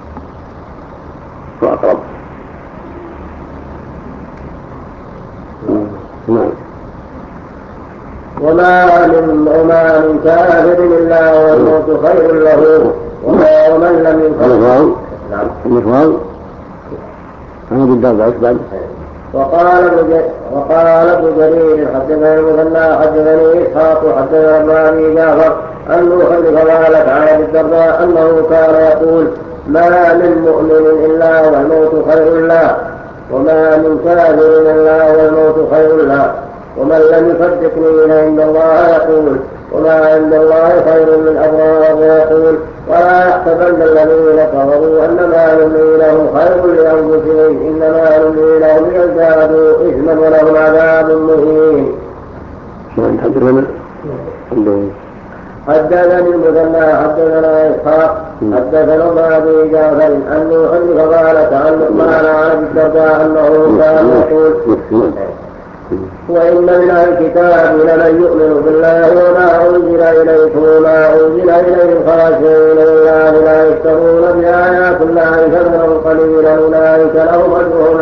وأقرب. نعم. وما من كافر إلا والموت خير له ومن لم يفرق. نعم. الإخوان أنا بالدردة أكبر. وقال ابن جرير حدثني المثنى حدثني إسحاق حدثنا ابن أبي جعفر عن نوح بن فضالة عن أبي الدرداء أنه كان يقول ما من مؤمن إلا والموت خير له وما من كافر إلا والموت خير له ومن لم يصدقني فإن الله يقول وما عند الله خير للأبرار ويقول ولا يحسبن الذين كفروا أنما نملي لهم خير لأنفسهم إنما نملي لهم ليزدادوا إثما ولهم عذاب مهين. حدثني المثنى حدثنا إسحاق حدثنا ابن أبي جعفر أن نوح فقال عن لقمان عن الدرداء أنه كان يقول وإن من الكتاب لمن يؤمن بالله وما أنزل إليكم وما أنزل إليهم خاشعين لله لا يشترون بآيات الله ثمنا قليلا أولئك لهم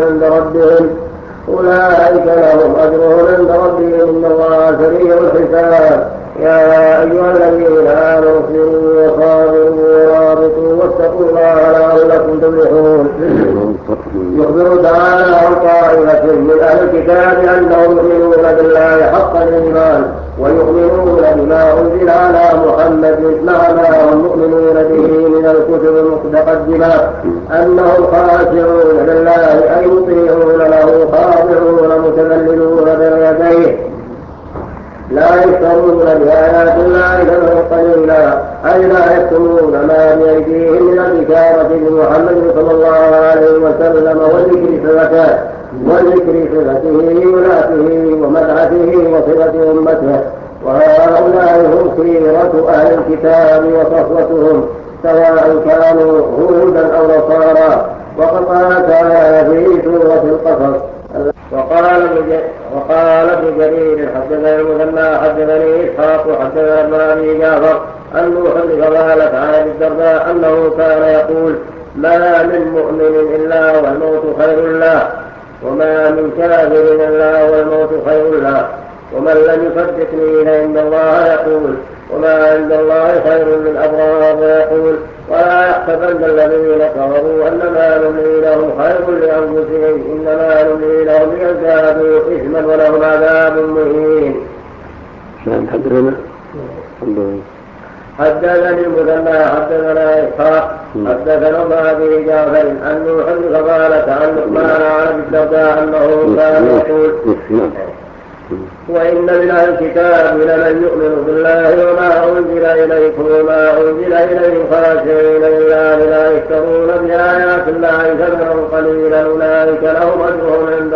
أجرهم عند ربهم إن الله سريع الحساب. يا أيها الذين آمنوا اصبروا وصابروا ورابطوا واتقوا الله لعلكم تفلحون. يخبر تعالى عن طائفة من أهل الكتاب أنهم يؤمنون بالله حق الإيمان ويؤمنون بما أنزل على محمد مع ما هم مؤمنون به من الكتب المتقدمة أنهم خاشعون لله أي يطيعون له خاضعون متذللون بين يديه لا يشترون بآيات الله ثمنا قليلا أي لا يكتمون ما بأيديهم من البشارة بمحمد صلى الله عليه وسلم وذكر صفته ولاته ومدحته وصفة أمته. وهؤلاء هم خيرة أهل الكتاب وصفوتهم سواء كانوا هودا أو نصارى. وقد قال تعالى في سورة القصص وقال ابن جرير حدثنا المثنى حدثني إسحاق حدثنا ابن أبي جعفر أن نوح فقالت عن الدرداء أنه كان يقول ما من مؤمن إلا والموت خير له وما من كافر إلا والموت خير له ومن لم يصدقني فإن الله يقول وما عند الله خير للأبرار ويقول ولا يحسبن الذين كفروا أنما نملي لهم خير لأنفسهم إنما نملي لهم ليزدادوا إثما ولهم عذاب مهين. حدثني المثنى حدثنا إسحاق حدثنا ابن أبي جعفر أن نوح فقالت عن لقمان عن الدرداء أنه كان يقول وإن من الكتاب لمن يؤمن بالله وما أنزل إليكم وما أنزل إليهم خاشعين لله لا يشترون بآيات الله ثمنا قليلا أولئك لهم أجرهم عند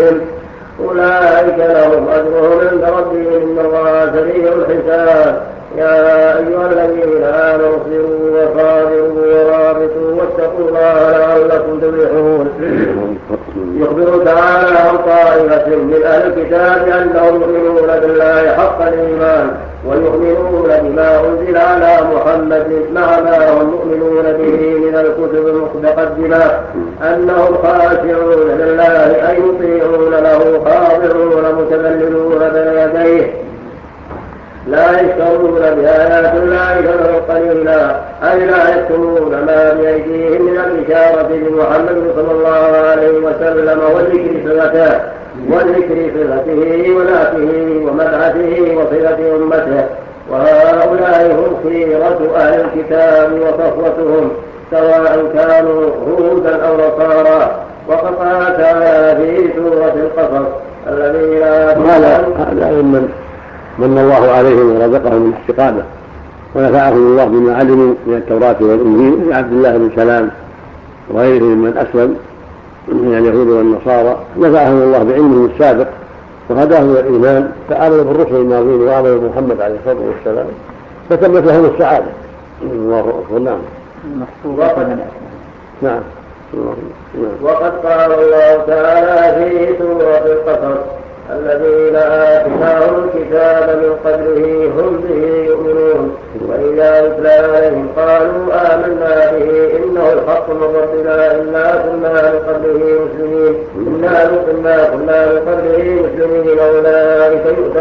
ربهم إن الله سريع الحساب. يا أيها الذين آمنوا اصبروا وصابروا ورابطوا واتقوا الله لعلكم تفلحون. يخبر تعالى عن طائفة من أهل الكتاب أنهم يؤمنون بالله حق الإيمان ويؤمنون بما أنزل على محمد مع ما هم مؤمنون به من الكتب المتقدمة أنهم خاشعون لله أي يطيعون له خاضعون متذللون بين يديه لا يشترون بآيات الله ثمنا قليلا أي لا يكتمون ما بأيديهم من البشارة بمحمد صلى الله عليه وسلم وذكر صفته ولاته ومدحته وصفة أمته. وهؤلاء هم خيرة أهل الكتاب وصفوتهم سواء كانوا هودا أو نصارى. وقد قال تعالى في سورة القصص الذين هذا من الله عليهم ورزقهم من الاستقامة ونفعهم الله بما علموا من التوراة والإنجيل من عبد الله بن سلام وغيرهم من أسلم من اليهود والنصارى نفعهم الله بعلمهم السابق وهداهم إلى الإيمان فآمنوا بالرسل الماضين وآمنوا بمحمد عليه الصلاة والسلام فتمت لهم السعادة. الله أكبر. نعم. وقد قال الله تعالى في سورة القصص الذين آتيناهم الكتاب من قبله هم به يؤمنون وإذا يتلى عليهم قالوا آمنا به إنه الحق من ربنا إنا كنا من قبله مسلمين أولئك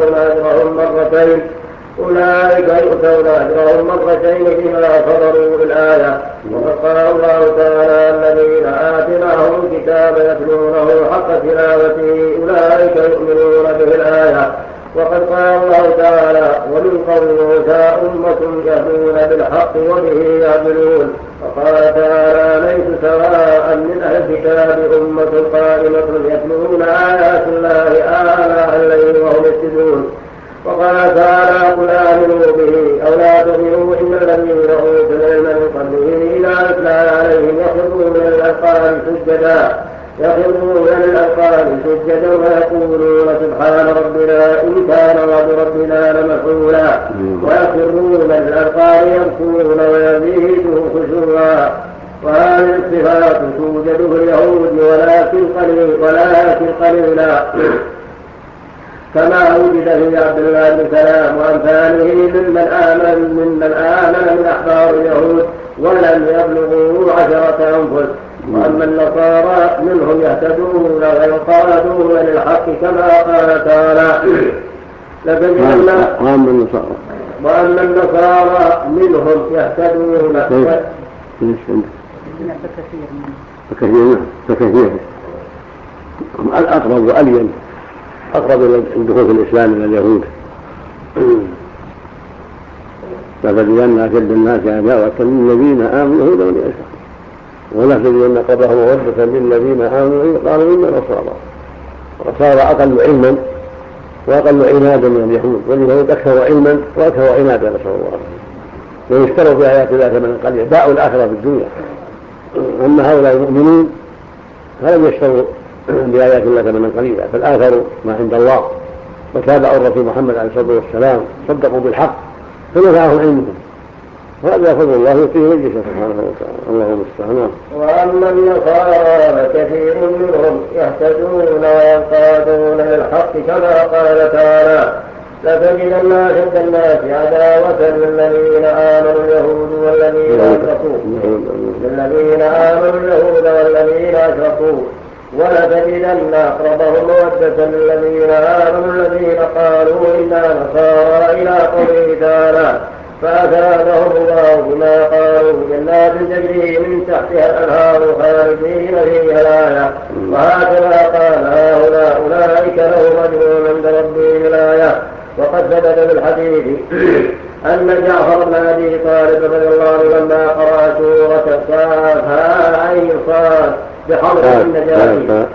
يؤتون أجرهم مرتين بما صبروا بالآية. وقد قال الله تعالى الذين آتيناهم الكتاب يتلونه حق تلاوته أولئك يؤمنون به الآية. وقد قال الله تعالى ومن قوم موسى أمة يهدون بالحق وبه يعدلون. وقال تعالى ليس سواء من أهل الكتاب أمة قائمة يتلون آيات الله آلاء الليل وهم يسجدون. وقال تعالى قل آمنوا به أو لا تؤمنوا إن الذين أوتوا العلم من قبله إذا يتلى عليهم يخرجون من الأذقان سجدا يخرون للأذقان سجدا ويقولون سبحان ربنا إن كان وعد ربنا لمفعولا ويخرون للأذقان يبكون ويزيدهم خشوعا. وهذه الصفات توجد في اليهود ولكن قليلا كما وجد في عبد الله بن سلام وأمثاله ممن آمن من أحبار اليهود ولم يبلغوا 10 أنفس. وأما النصارى منهم يهتدون وينقادون للحق كما قال تعالى وأما النصارى منهم يهتدون فكثير الأقرب وألين أقرب إلى الدخول في الإسلام من اليهود. فبدينا أشد الناس عداوة للذين آمنوا اليهود والأشرار ولتجدن أقربهم مودة للذين آمنوا قالوا إنا نصارى. وصار أقل علما وأقل عنادا من اليهود، واليهود أكثر علما وأكثر عنادا نسأل الله. ويشتروا بآيات الله ثمنا قليلا، باعوا الآخرة في الدنيا. أما هؤلاء المؤمنين فلم يشتروا بآيات الله ثمنا قليلا، فالآخر ما عند الله وتابعوا الرسول محمد عليه الصلاة والسلام، صدقوا بالحق فنفعهم علمهم. وهذا فضل الله يؤتيه من يشاء سبحانه وتعالى. اللهم المستعان. وأما النصارى كثير منهم يهتدون وينقادون للحق كما قال تعالى لتجدن أشد الناس عداوة للذين آمنوا اليهود والذين أشركوا ولتجدن أقربهم مودة للذين آمنوا الذين قالوا إنا نصارى إلى قوله تعالى فأثابهم الله بما قالوا جنات تجري من تحتها الأنهار خالدين فيها الآية. وهكذا قال هؤلاء أولئك لهم أجر عند ربهم الآية. وقد ثبت بالحديث أن جعفر بن أبي طالب رضي الله عنه لما قرأ سورة كافها عين صاد بحرف النجاة.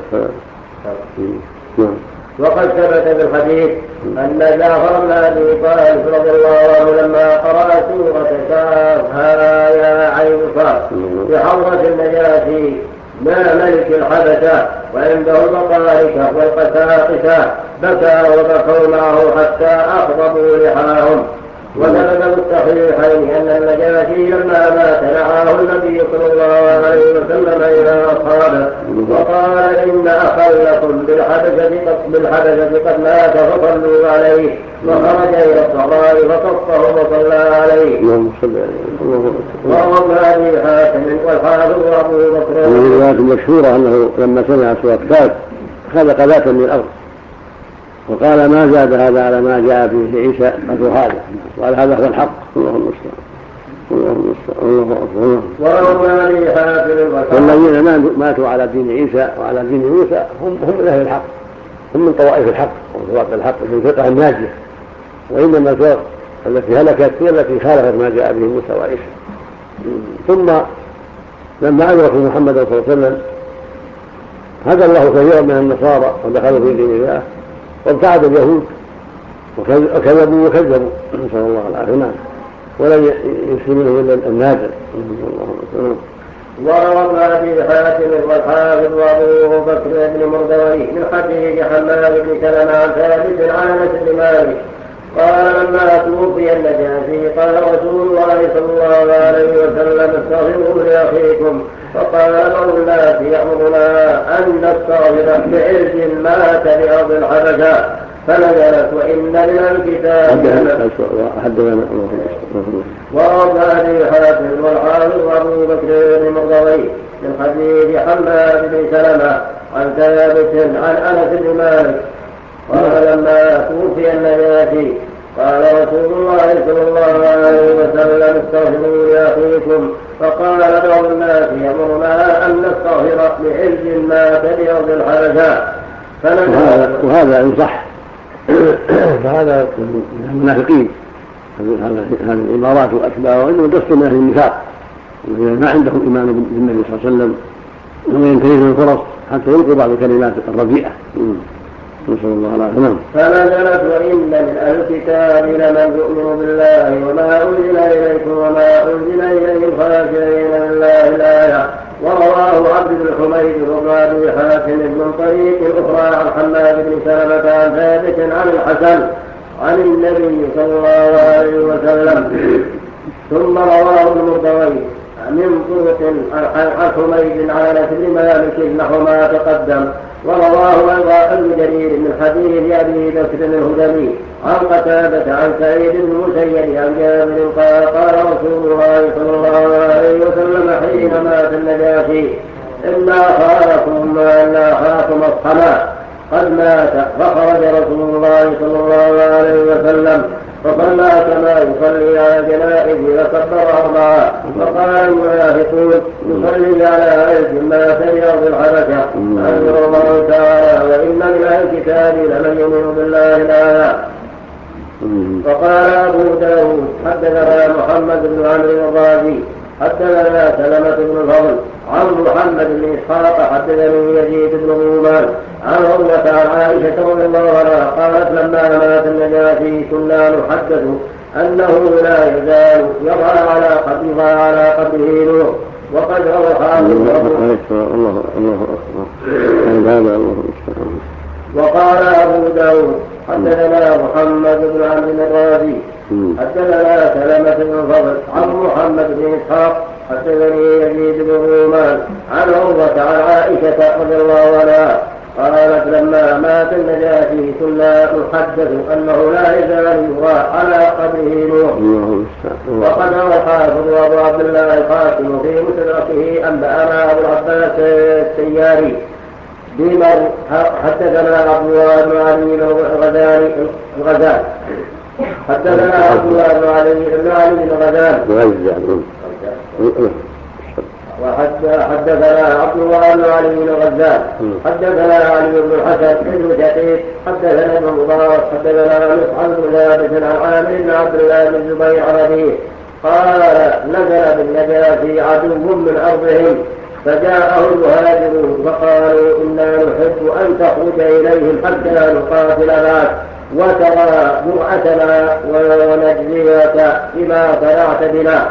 وقد ثبت بالحديث أن جعفر بن أبي طالب رضي الله عنه لما قرأ سورة كافها يا عين صاد بحرف النجاة ما ملك الحبشة وعنده المطاركة والقساقسة بكى وبكوا معه حتى أخضبوا لحاهم. وثبت الصحيحين أن النجاشي لما مات دعاه النبي صلى الله عليه وسلم إلى أصحابه وقال إن أخا لكم بالحبشة قد مات فصلوا عليه، وخرج إلى الصحراء فصفهم وصلى عليه. وروى أبي حاتم والحافظ أبو بكر. من الروايات المشهورة أنه لما سمع سورة كاف خلق ذاتا من الأرض وقال ما زاد هذا على ما جاء به عيسى قدر هذا، وقال هذا هو الحق. اللهم والذين ماتوا على دين عيسى وعلى دين موسى هم من أهل الحق، هم من طوائف الحق وطوائف الحق من الفرقة الناجية. وإنما الفرق التي هلكت هي التي خالفت ما جاء به موسى وعيسى. ثم لما أدركوا محمد صلى الله عليه وسلم هدى الله كثيرا من النصارى ودخلوا في دين الله، وابتعد اليهود وكذبوا نسأل الله العافية، ولم يسلم منهم إلا النادر. وروى أبي حاتم والحافظ وأبو بكر بن مردوي من حديث حماد بن سلمة عن ثابت عن أنس بن مالك قال لما توفي النجاشي قال رسول الله صلى الله عليه وسلم استغفروا لأخيكم، فقال بعض الناس يأمرنا أن نستغفر بعرج مات بأرض الحبشة فنزلت وإن من الكتاب. وروى أبي حاتم والحافظ وأبو بكر بن مردوي من حديث حماد بن سلمة عن ثابت عن أنس بن مالك قال لما توفي النجاشي قال رسول الله صلى الله عليه وسلم استغفروا لأخيكم، فقال بعض الناس يأمرنا أن نستغفر بعرج مات بأرض الحبشة وهذا إن صح فهذا من المنافقين، هذه العبارات والأتباع وإنما دست من أهل النفاق ما عندهم إيمان بالنبي صلى الله عليه وسلم وينتهزون الفرص حتى يلقوا بعض الكلمات الرديئة. نسأل الله العافية. فنزلت وإن من أهل الكتاب لمن يؤمن بالله وما أنزل إليكم وما أنزل إليهم خاشعين لله الآية. ورواه عبد بن حميد وابن أبي حاتم من طريق أخرى عن حماد بن سلمة عن ثابت عن الحسن عن النبي صلى الله عليه وسلم. ثم رواه المردوي من طرق عن حميد عن أنس بن مالك نحو ما تقدم. ورواه أيضا ابن جرير من حديث أبي بكر الهذلي عن قتادة عن سعيد بن المسيب عن جابر قال قال رسول الله صلى الله عليه وسلم حين مات النجاشي إنا خالكم وإنا أخاكم أصحما قد مات. فخرج رسول الله صلى الله عليه وسلم فصلى كما يصلي على جنائز وكبر 4. فقال المنافقون يصلي على عز ما سير الحبشه أنزل الله تعالى وإن من أهل الكتاب لمن يؤمن بالله الآية. وقال أبو داود حدثنا محمد بن عمرو الرازي حدثنا سلمة بن الفضل عن محمد بن إسحاق حدثني يزيد بن رومان عن عروة عن عائشة رضي الله عنها قالت لما مات النجاشي كنا نحدث أنه لا يزال يضع على قبره نور. وقد روى وقال أبو داود حدثنا محمد بن عمرو الرازي حدثنا سلمة بن الفضل عن محمد بن إسحاق حدثني يزيد بن رومان عن عروة عن عائشة رضي الله عنها قالت لما مات النجاشي كنا نحدث أنه لا يزال يرى على قبره نور. وقد روى الحافظ أبو عبد الله القاسم في مستدركه أنبأنا أبو العباس السياري بما حدثنا عبد الله بن علي الغزال حدثنا عبد الله بن علي الغزال وحدثنا عبد الله بن علي بن غزال حدثنا علي بن الحسن بن شقيق حدثنا ابن مبارك حدثنا مصعب بن ثابت عن عامر بن عبد الله بن الزبير عن أبيه قال نزل بالنجاشي عدو من أرضهم فجاءه المهاجرون فقالوا إنا نحب أن تخرج إليهم حتى نقاتل معك وترى جرأتنا ونجزيك بما صنعت بنا.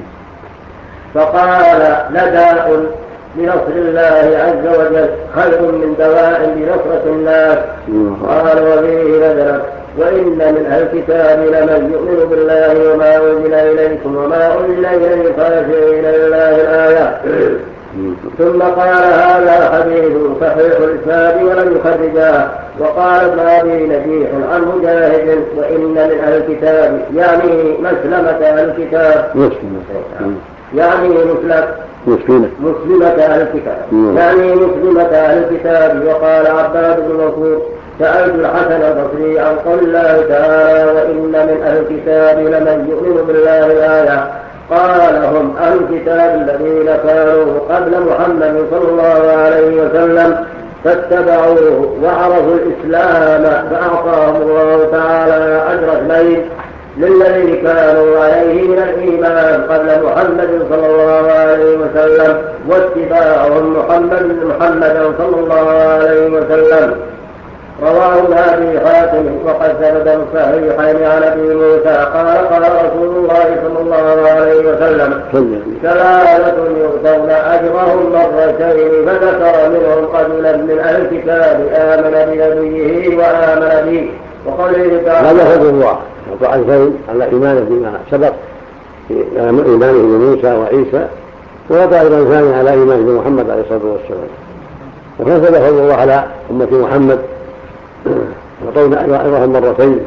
فقال لداء بنصر الله عز وجل خير من دواء بنصرة الناس. قال وفيه نزلت وإن من أهل الكتاب لمن يؤمن بالله وما أنزل إليكم وما أنزل إليهم خاشعين لله الآية. ثم قال هذا حديث صحيح الإسناد ولم يخرجاه. وقال ابن أبي نجيح عن مجاهد وإن من أهل الكتاب يعني مسلمة أهل الكتاب يعني مسلمة أهل الكتاب يعني مسلمة أهل الكتاب. وقال عباد بن منصور سألت الحسن البصري عن قول الله تعالى وإن من أهل الكتاب لمن يؤمن بالله الآية قال هم أهل الكتاب الذين كانوا قبل محمد صلى الله عليه وسلم فاتبعوه وعرفوا الإسلام فأعطاهم الله تعالى أجر اثنين للذين كانوا عليه من الإيمان قبل محمد صلى الله عليه وسلم واتباعهم محمدا صلى الله عليه وسلم. رواه أبي حاتم وقد ثبت الصحيحين عن أبي موسى قال قال رسول الله صلى الله عليه وسلم 3 يؤتون أجرهم مرتين فذكر منهم رجلا من أهل الكتاب آمن بنبيه وآمن به. وقوله تعالى هذا فضل الله وضعفين على إيمانه بما سبق إيمانه بموسى وعيسى ووضع أيضا ثاني على إيمانه بمحمد عليه الصلاة والسلام. وكان فضل الله على أمة محمد وطونا أجرهم مرتين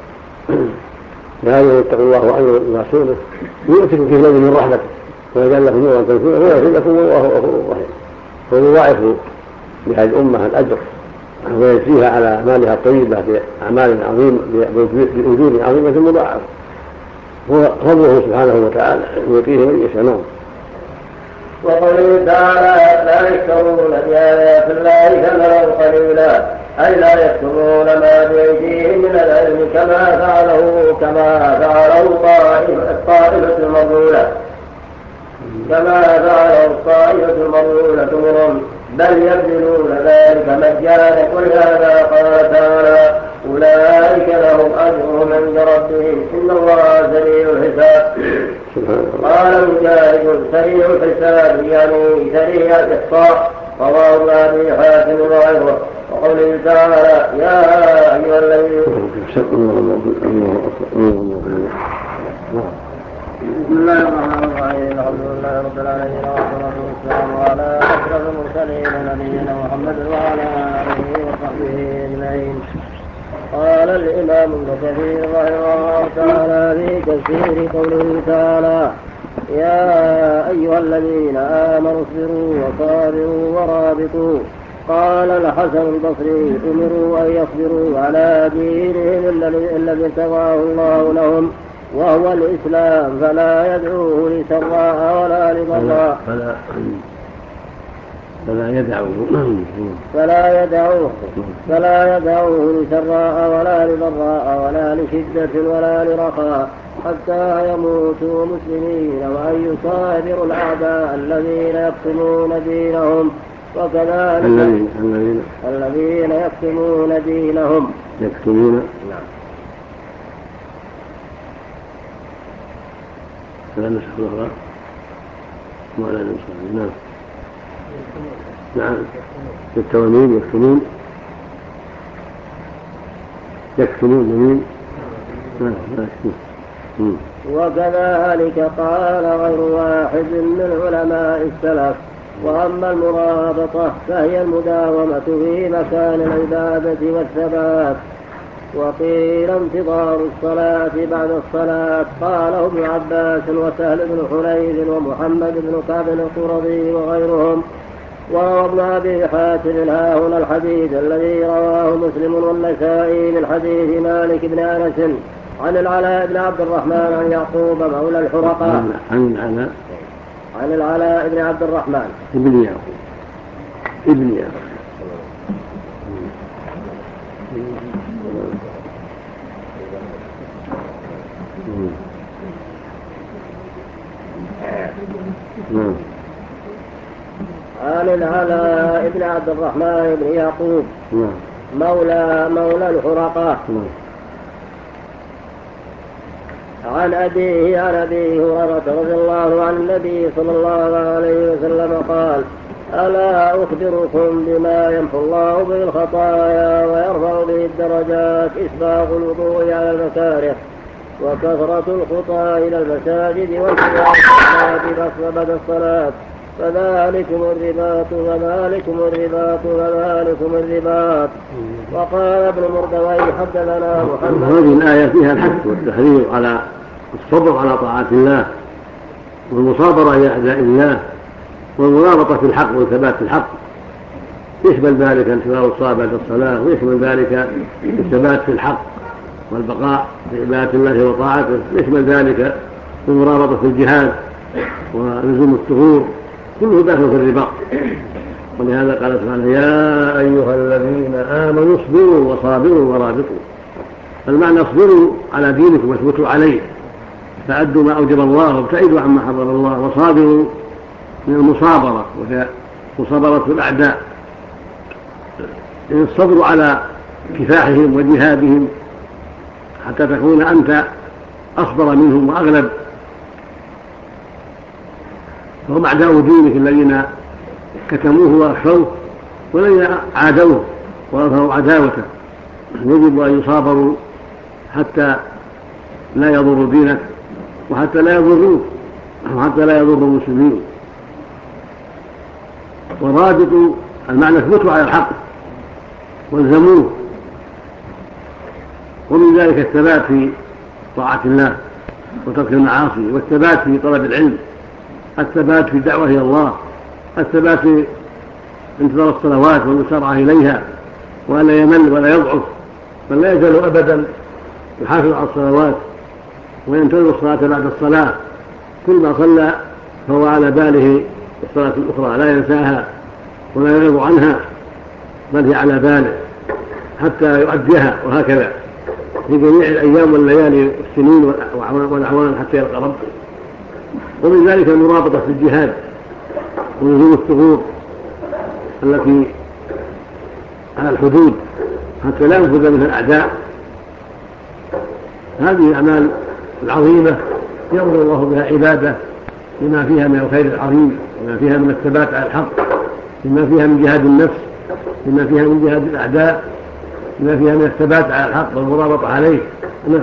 لهذا يتقوا الله وأمر رسوله ويؤتكم في ليل من رحمته ويجعل لكم نورا تمشون ويغفر لكم والله غفور رحيم. ويضاعف لهذه الأمة الأجر ويجزيها على مالها الطيبة بأعمال عظيمة بأجور عظيمة مضاعفة. هو فضله سبحانه وتعالى يؤتيه من يشاء. وقوله تعالى لا يشترون بآيات الله ثمنا قليلا أي لا يكتمون ما بأيديهم من العلم كما فعله الطائفة المرذولة منهم بل يبذلون ذلك مجانا. ولهذا قال تعالى أولئك لهم أجرهم عند ربهم إن الله سريع الحساب. قال مجاهد سريع الحساب يعني سريع الإحصاء. رواه ابن أبي حاتم وغيره. وقوله تعالى يا أيها الذين بسم الله الرحمن الرحيم. الحمد لله رب العالمين والصلاة والسلام على أشرف المرسلين نبينا محمد وعلى آله وصحبه أجمعين. قال الإمام ابن كثير رحمه الله تعالى في تفسير قوله تعالى يا أيها الذين آمنوا اصبروا وصابروا ورابطوا. قال الحسن البصري أمروا أن يصبروا على دينهم الذي ارتضاه الله لهم وهو الإسلام فلا يدعوه لسراء ولا لضراء فلا يدعوه لسراء ولا لضراء ولا لشدة ولا لرخاء حتى يموتوا مسلمين وأن يصابروا الأعداء الذين يقسمون دينهم وكذلك الذين يقسمون دينهم لا نسخ الأخرى ولا نسخ. نعم بالتوامين يكتمون يمين. وكذلك قال غير واحد من علماء السلف. وأما المرابطة فهي المداومة في مكان العبادة والثبات. وقيل انتظار الصلاة بعد الصلاة. قاله ابن عباس وسهل بن حنيف ومحمد بن كعب القرظي وغيرهم. وروى ابن أبي حاتم ها هنا الحديث الذي رواه مسلم والنسائي من حديث مالك بن أنس عن العلاء بن عبد الرحمن عن يعقوب مولى الحرقاء عن العلاء بن عبد الرحمن ابن يعقوب عن العلاء بن عبد الرحمن بن يعقوب مولى الحرقاء عن أبيه عن أبي هريرة رضي الله عن النبي صلى الله عليه وسلم قال ألا أخبركم بما يمحو الله به الخطايا ويرفع به الدرجات إسباغ الوضوء على المكاره وكثرة الخطى إلى المساجد والقيام بالصلاة بعد الصلاة فذلكم الرباط. وقال ابن مردوي حدثنا محمد. هذه الآية فيها الحث والتحريض على الصبر على طاعة الله والمصابرة إلى أعداء الله والمرابطة في الحق والثبات في الحق. يشمل ذلك انتظار الصلاة بعد الصلاة ويشمل ذلك الثبات في الحق والبقاء في عبادة الله وطاعته. يشمل ذلك المرابطة في الجهاد ولزوم الثغور كله داخل في الرباط. ولهذا قال سبحانه يا أيها الذين آمنوا اصبروا وصابروا ورابطوا. المعنى اصبروا على دينكم واثبتوا عليه فأدوا ما أوجب الله وابتعدوا عما حرم الله وصابروا من المصابرة وهي مصابرة الأعداء الصبر على كفاحهم وجهادهم حتى تكون أنت أصبر منهم وأغلب. فهم أعداء دينك الذين كتموه وأخفوه والذين عادوه وأظهروا عداوته. يجب أن يصابروا حتى لا يضروا دينك وحتى لا يضروه وحتى لا يضروا المسلمين. ورابطوا المعنى اثبتوا على الحق والزموه. ومن ذلك الثبات في طاعة الله وترك المعاصي والثبات في طلب العلم الثبات في الدعوة إلى الله الثبات في انتظار الصلوات والمسارعة إليها ولا يمل ولا يضعف بل لا يزال أبدا يحافظ على الصلوات وينتظر الصلاة بعد الصلاة. كل ما صلى فهو على باله الصلاة الأخرى لا ينساها ولا يغيب عنها بل هي على باله حتى يؤديها وهكذا في جميع الأيام والليالي والسنين والأعوام حتى يلقى ربه. ومن ذلك المرابطة في الجهاد ولزوم الثغور التي على الحدود حتى لا ينفذ منها الأعداء. هذه الأعمال العظيمة يأمر الله بها عباده بما فيها من الخير العظيم، بما فيها من الثبات على الحق، بما فيها من جهاد النفس، بما فيها من جهاد الأعداء، بما فيها من الثبات على الحق والمرابطة عليه. نعم.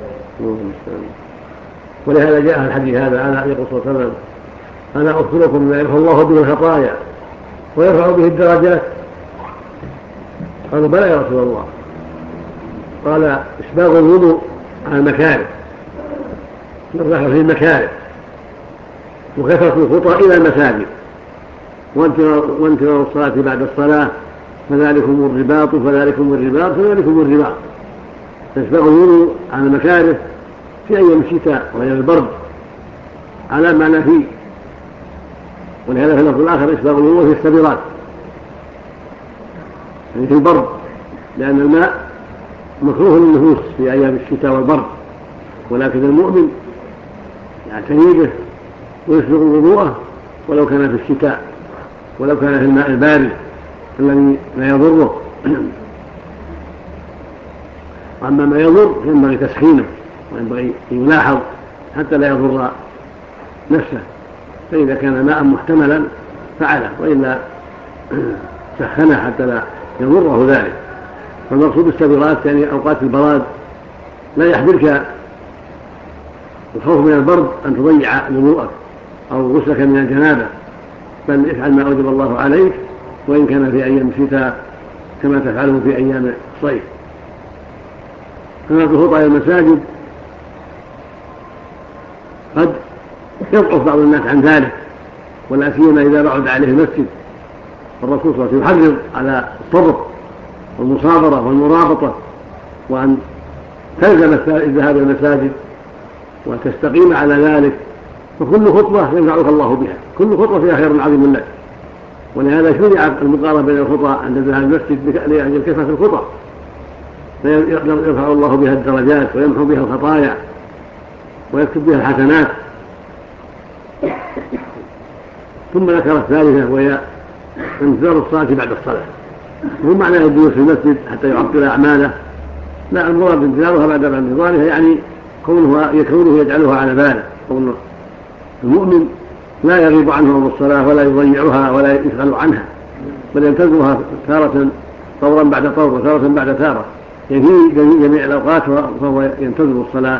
ولهذا جاء الحديث هذا أنا يقول صلى الله عليه وسلم: أنا أخبركم بما يرفع الله به الخطايا ويرفع به الدرجات. قالوا: بلى يا رسول الله. قال: إسباغ الوضوء على المكاره، يرفع فيه المكاره، وكثرة الخطى إلى المساجد، وانتظار الصلاة بعد الصلاة، فذلكم الرباط فذلكم الرباط فذلكم الرباط. إسباغ الوضوء على المكاره في أيام الشتاء وأيام البرد على ما لا فيه. ولهذا في اللفظ الآخر: إسباغ الوضوء في السبيرات، يعني في البرد، لأن الماء مكروه للنفوس في أيام الشتاء والبرد، ولكن المؤمن يعتني به ويسبغ وضوءه ولو كان في الشتاء، ولو كان في الماء البارد الذي لا يضره. وأما ما يضر فينبغي تسخينه، وينبغي أن يلاحظ حتى لا يضر نفسه، فإذا كان ماء محتملا فعله، وإلا سخنه حتى لا يضره ذلك. فالمقصود السبيرات يعني أوقات البراد، لا يحملك الخوف من البرد أن تضيع وضوءك أو غسلك من الجنابة، بل افعل ما أوجب الله عليك، وإن كان في أيام الشتاء كما تفعله في أيام الصيف. كما في خطى المساجد قد يضعف بعض الناس عن ذلك، ولا سيما إذا بعد عليه المسجد. الرسول صلى الله عليه وسلم يحرض على الصبر والمصابرة والمرابطة، وأن تلزم الذهاب إلى المساجد وتستقيم على ذلك، فكل خطوة ينفعك الله بها، كل خطوة فيها خير عظيم لك. ولهذا شرع المقارنة بين الخطى عند الذهاب إلى المسجد لأجل كثرة الخطى، فيرفع الله بها الدرجات ويمحو بها الخطايا ويكتب بها الحسنات. ثم ذكر الثالثة وهي انتظار الصلاة بعد الصلاة، وهو معنى الجلوس في المسجد حتى يعطل أعماله، لا، المراد انتظارها بعد انتظارها يعني كونه يجعلها على باله، كونه المؤمن لا يغيب عنه الصلاة ولا يضيعها ولا يشغل عنها، بل ينتظرها تارة طورا بعد طور وتارة بعد تارة، يعني في جميع الأوقات فهو ينتظر الصلاة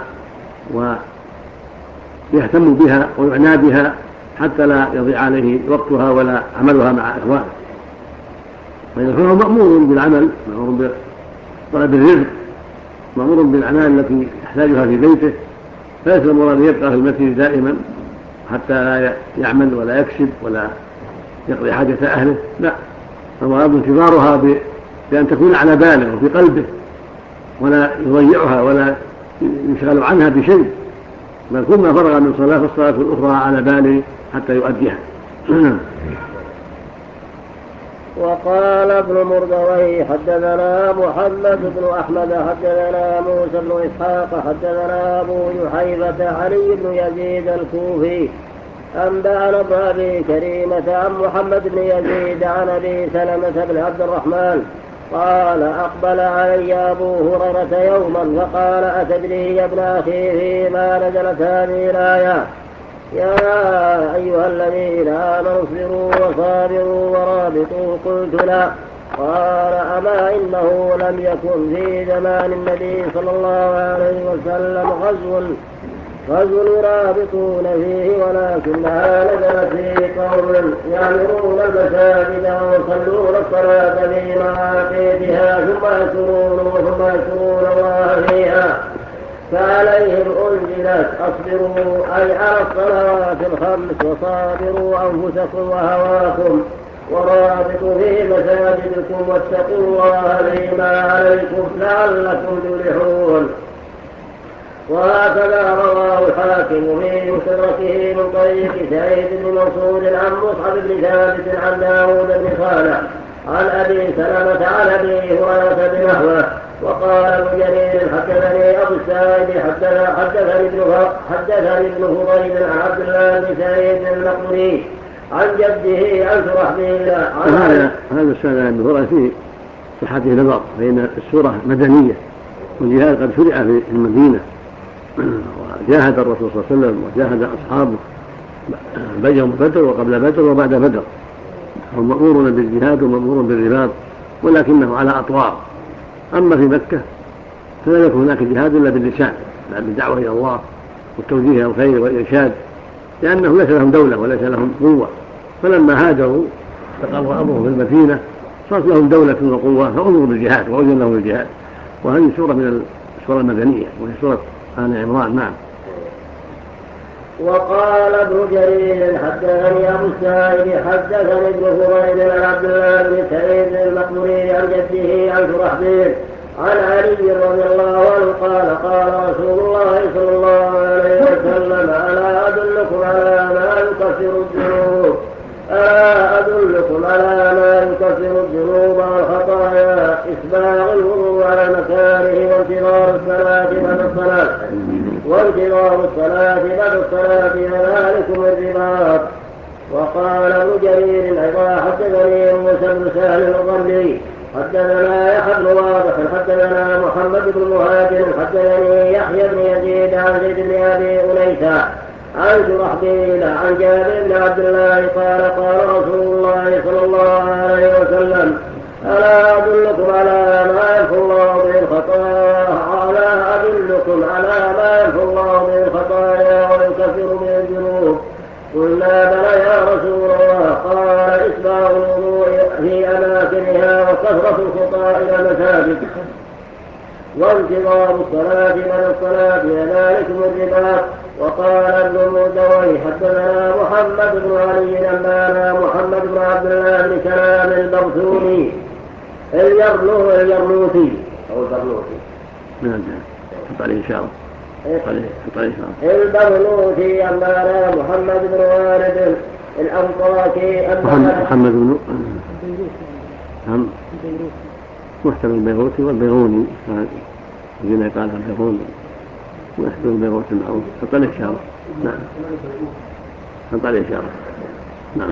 ويهتم بها ويعنى بها حتى لا يضيع عليه وقتها ولا عملها مع إخوانه. فهو مأمور بالعمل، مأمور بطلب الرزق، مأمور بالأعمال التي يحتاجها في بيته، فليس المراد يبقى في المسجد دائما حتى لا يعمل ولا يكسب ولا يقضي حاجة أهله، لا، المراد انتظارها بأن تكون على باله وفي قلبه، ولا يضيعها ولا يشغل عنها بشيء، بل كل ما فرغ من صلاة فالصلاة الأخرى على باله حتى يؤديها. وقال ابن مردويه: حدثنا محمد بن أحمد حدثنا موسى بن إسحاق حدثنا أبو يحيبة علي بن يزيد الكوفي أنبأنا ابن أبي كريمة عن محمد بن يزيد عن أبي سلمة بن عبد الرحمن قال: أقبل علي أبو هريرة يوما فقال: أتدري يا ابن أخي فيما نزلت هذه الآية؟ يا أيها الذين آمنوا اصبروا وصابروا ورابطوا. قلت: لا. قال: أما إنه لم يكن في زمان النبي صلى الله عليه وسلم غزو يرابطون فيه، ولكنها نزلت في قوم يعمرون المساجد ويصلون الصلاة في مواقيتها ثم يذكرون الله فيها، فعليهم أنزلت: أصبروا أي على الصلوات الخمس، وصابروا أنفسكم وهواكم، ورابطوا في مساجدكم، واتقوا الله فيما عليكم لعلكم تفلحون. وهكذا رواه الحاكم في مستدركه من طريق سعيد بن منصور عن مصعب بن ثابت عن داود بن صالح عن أبي سلمة عن أبي هريرة بنحوه. وقال ابن جرير: حدثني أبو السائب حدثني ابن فضيل عن عبد الله بن سعيد المقبري عن جده عن شرحبيل هذا السنة ابن هريرة فيه صحته نظر، فإن السورة مدنية والجهاد قد شرع في المدينة، جاهد الرسول صلى الله عليه وسلم وجاهد أصحابه يوم بدر وقبل بدر وبعد بدر، هم مأمورون بالجهاد ومأمورون بالرباط، ولكنه على أطوار. أما في مكة فلا يكون هناك جهاد إلا باللسان، بالدعوة إلى الله والتوجيه إلى الخير والإرشاد، لأنه ليس لهم دولة وليس لهم قوة. فلما هاجروا استقر أمرهم في المدينة صارت لهم دولة وقوة فأمروا بالجهاد وأذن لهم الجهاد. وهذه سورة من السورة المدنية وهي سورة آل عمران. نعم. وقال ابن جرير حدثني ابو السائب حدثني ابن فضيل عن عبد الله بن سعيد المقبري عن جده عن شرحبيل عن علي رضي الله عنه قال قال رسول الله صلى الله عليه وسلم الا ادلكم على ما يكفر الذنوب الذنوب والخطايا اسباغ الوضوء على مكانه وانتظار الصلاه بعد الصلاة فذلكم الرباط. وقال ابن جرير أيضا حدثني موسى بن سهل الضمري حدثنا يحيى بن واضح حدثنا محمد بن مهاجر حدثني يحيى بن يزيد عن زيد بن أبي أنيسة عن شرحبيل عن جابر بن عبد الله قال قال رسول الله صلى الله عليه وسلم ألا أدلكم على ما يمحو الله به الخطايا ويكفر به الذنوب؟ قلنا بلى يا رسول الله. قال إسباغ الوضوء في أماكنها وكثرة الخطى إلى المساجد وانتظار الصلاة من الصلاة ذلكم الرباط. وقال ابن المردوي حدثنا محمد بن علي أنبانا محمد بن عبد الله بن سلام البرسوني اليرموتي أو البرنوتي عليه إن شاء الله البرنوتي أنبانا محمد بن والد الأنطاكي محمد بن محتمل البيروتي والبيروني الذين قال البيروني ويحتمل البيروتي المعروف فطلع شهر. نعم فطلع شهر. نعم.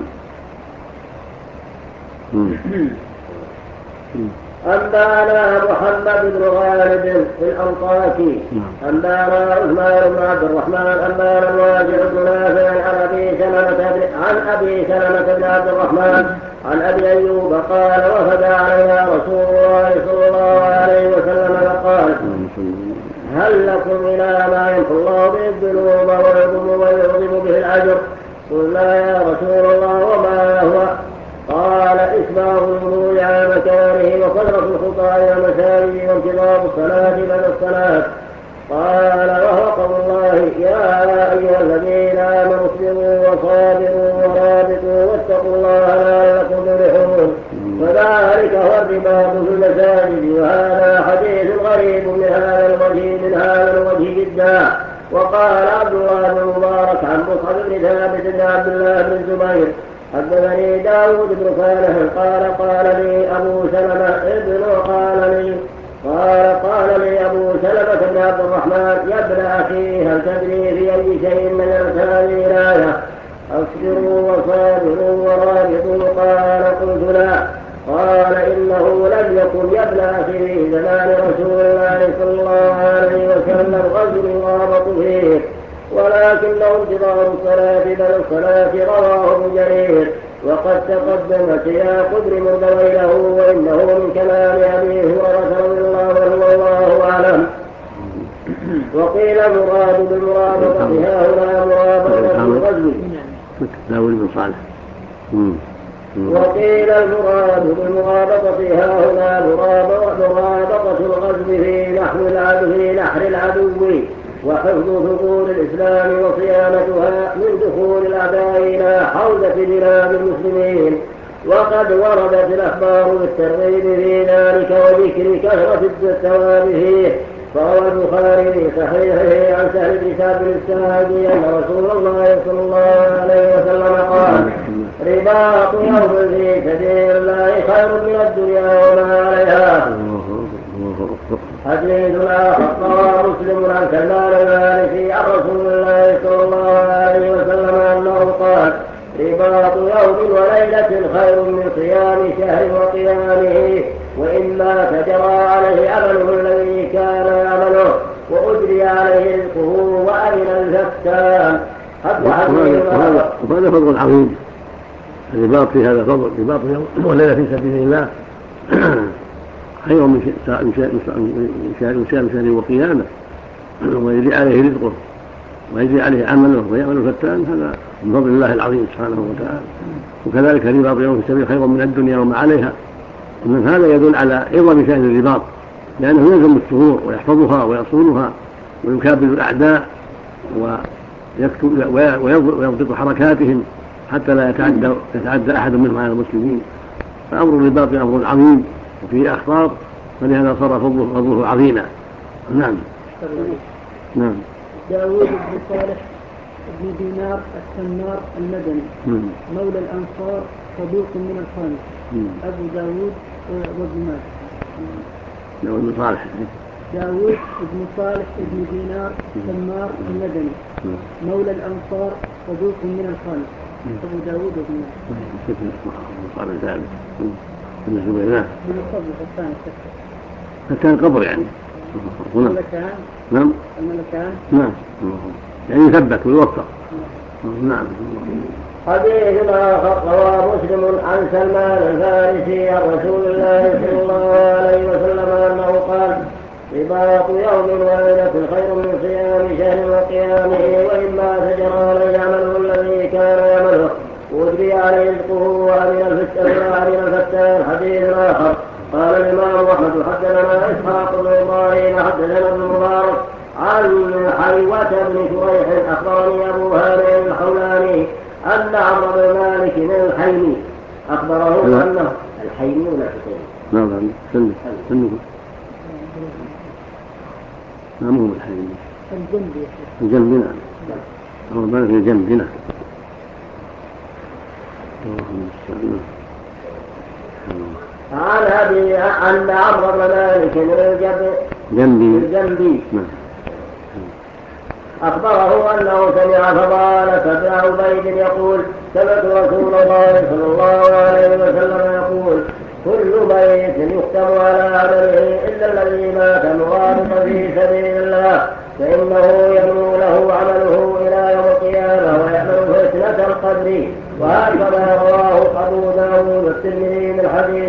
أنبانا محمد بن غالب الأنطاكي أنبانا عثمان بن عبد الرحمن أنبانا الواجع بن نافع عن أبي سلمة بن عبد الرحمن عن أبي أيوب قال وفد علينا رسول الله صلى الله عليه وسلم فقال هل لكم إلى ما يمحو الله به الذنوب ويعظم به الأجر؟ قلنا يا رسول الله وما هو؟ قال إسباغ الوضوء على مكانه وكثرة الخطى إلى المساجد وانتظار الصلاة بعد الصلاة. قال وهو قول الله يا أيها الذين آمنوا اصبروا وصابروا ورابطوا واتقوا الله لعلكم تفلحون. فذلك هو الرباط في المساجد. وهذا حديث غريب من هذا الوجه جدا. وقال عبد الله بن مبارك عن مصعب بن ثابت بن عبد الله بن الزبير حدثني داود بن صالح قال لي أبو سلمة قال لي أبو سلمة بن عبد الرحمن يا ابن أخي هل تدري في أي شيء من هذه الآية؟ أصبروا وصابروا ورابطوا. قال قلت لا. قال إنه لم يكن يا ابن أخي في زمان رسول الله صلى الله عليه وسلم رجل يرابط فيه ولكنه انتظار الصلاة بل الصلاة. رواه ابن جرير. وقد تقدم سياق ابن مردوي له وإنه من كلام أبي هريرة رضي الله عنه والله أعلم. وقيل المراد بالمرابطة هنا مرابطة الغزو. وقيل المراد بالمرابطة هنا مرابطة الغزو في نحر العدو وحفظ ثغور الإسلام وصيانتها من دخول الأعداء إلى حوزة بلاد المسلمين. وقد وردت الأخبار بالترغيب في ذلك وذكر كثرة الثواب فيه. فروى البخاري في صحيحه عن سهل بن سعد الساعدي أن رسول الله صلى الله عليه وسلم قال رباط يوم في سبيل الله خير من الدنيا وما عليها. حديث آخر رواه مسلم عن سلمان الفارسي عن رسول الله صلى الله عليه وسلم أنه قال رباط يوم وليلة خير من صيام شهر وقيامه وإما تجرى عليه عمله الذي كان يعمله وأجري عليه رزقه وأمن الفتان. وهذا فضل عظيم. الرباط في هذا فضل، رباط والليلة في سبيل الله خير من شهر وقيامه، ويجري عليه رزقه ويجري عليه عمله ويعمل الفتان، هذا من فضل الله العظيم سبحانه وتعالى. وكذلك رباط يوم في سبيل خير من الدنيا وما عليها. ومن هذا يدل على عظم شأن الرباط، لأنه يلزم الشهور ويحفظها ويصونها ويكابد الأعداء ويضبط حركاتهم حتى لا يتعدى أحد منهم على المسلمين. فأمر الرباط أمر عظيم وفيه أخطار، فلهذا صار فضله عظيما. نعم. نعم. داود بن صالح بن دينار السمار المدني مولى الأنصار صدوق من الخامس. أبو داود وابن ماجه. داود بن صالح بن دينار السمار المدني مولى الأنصار صدوق من الخامس. أبو داود وابن ماجه. كان قبر يعني الملكان. نعم. نعم يعني يثبت ويوفق. نعم. حديث آخر رواه مسلم عن سلمان الفارسي عن رسول الله صلى الله عليه وسلم أنه قال: رباط يوم وليلة خير من صيام شهر وقيامه، وإما سجر عليه عمله الذي كان يعمله وأجري عليه رزقه وأمن الفتان. حديث آخر قال الإمام أحمد: حدثنا إسحاق بن إبراهيم حدثنا ابن المبارك عن حيوة بن شريح أخبرني أبو هانئ الحولاني أن عمرو بن مالك من الحيمي أخبره أنه الحيمي ولا الحسين؟ نعم هو الحيمي الجنبنا عمرو بن مالك الجنبنا. عن أبي أن عمرو بن مالك الجنبي أخبره أنه سمع فضالة بن عبيد يقول: سمعت رسول الله صلى الله عليه وسلم يقول: كل ميت يختم على عمله إلا الذي مات مرابطا في سبيل الله فإنه ينمو له عمله إلى يوم القيامة ويأمن فتنة القبر. وهكذا رواه أبو داود والترمذي من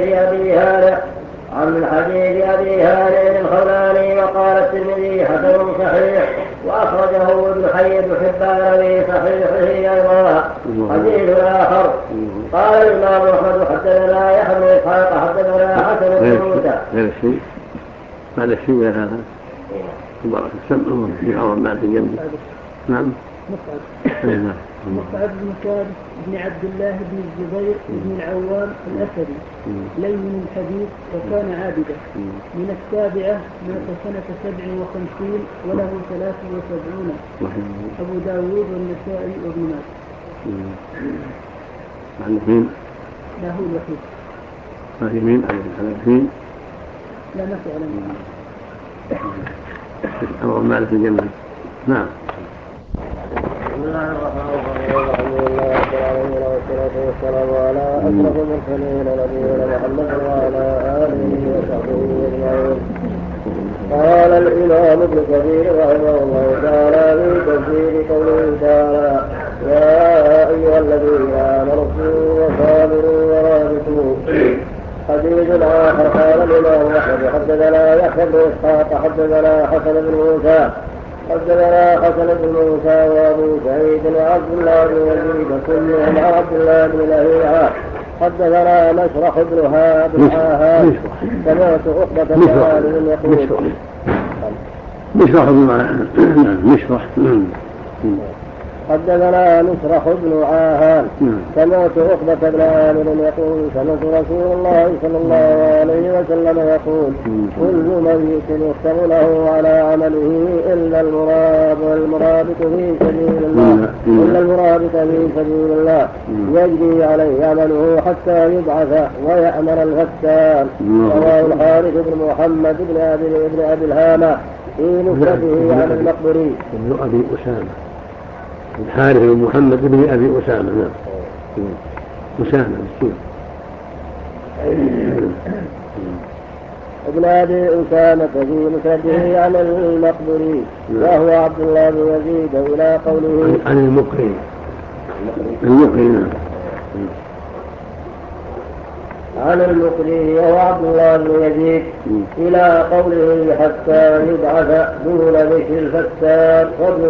حديث أبي هانئ الحولاني، وقال الترمذي: حسن صحيح. وأخرجه ابن حبان في صحيحه أيضا. حديث آخر قال الإمام أحمد: حدثنا يحيى بن إسحاق حدثنا حسن بن موسى. غير الشيء بعد الشيء غير هذا مبارك السمع في عمر بن الجنبي. نعم. مصعب بن ثابت بن عبد الله بن الزبير بن العوام الأسدي لين الحديث وكان عابدا من السابعة، مات سنة 57 وله 73. أبو داود والنسائي وابن ماجه. مين؟ لا هو الوحيد. ما في مين؟ مين؟ لا ما في علم. عمرو بن مالك الجنبي. نعم. بسم الله الرحمن الرحيم. الحمد لله رب العالمين والصلاة والسلام على أشرف المرسلين نبينا محمد وعلى آله وصحبه أجمعين. قال الإمام ابن كثير رحمه الله تعالى في تفسير قوله تعالى: يا أيها الذين آمنوا اصبروا وصابروا ورابطوا. حديث آخر قال الإمام أحمد: حدثنا يحيى بن إسحاق حدثنا حسن بن موسى وابو سعيد وعبد الله بن يزيد كلهم عن عبد الله بن لهيعة. حدثنا مشرح بن عاهان سمعت عقبة بن عامر يقول: حدثنا مشرح بن عاهان سمعت عقبة بن عامر يقول: سمعت رسول الله صلى الله عليه وسلم يقول: كل ميت يختم له على عمله إلا المرابط في سبيل الله يجري عليه عمله حتى يبعث ويأمن الفتان. رواه الحارث بن محمد بن أبي الهامة في مسنده عن المقبري. ابن أبي أسامة الحارث بن محمد بن أبي أسامة. ابن أبي أسامة في مسنده عن المقبري وهو عبد الله بن يزيد إلى قوله عن المقري عن المقري وهو عبد الله بن يزيد إلى قوله حتى يبعث دون ذكر الفتان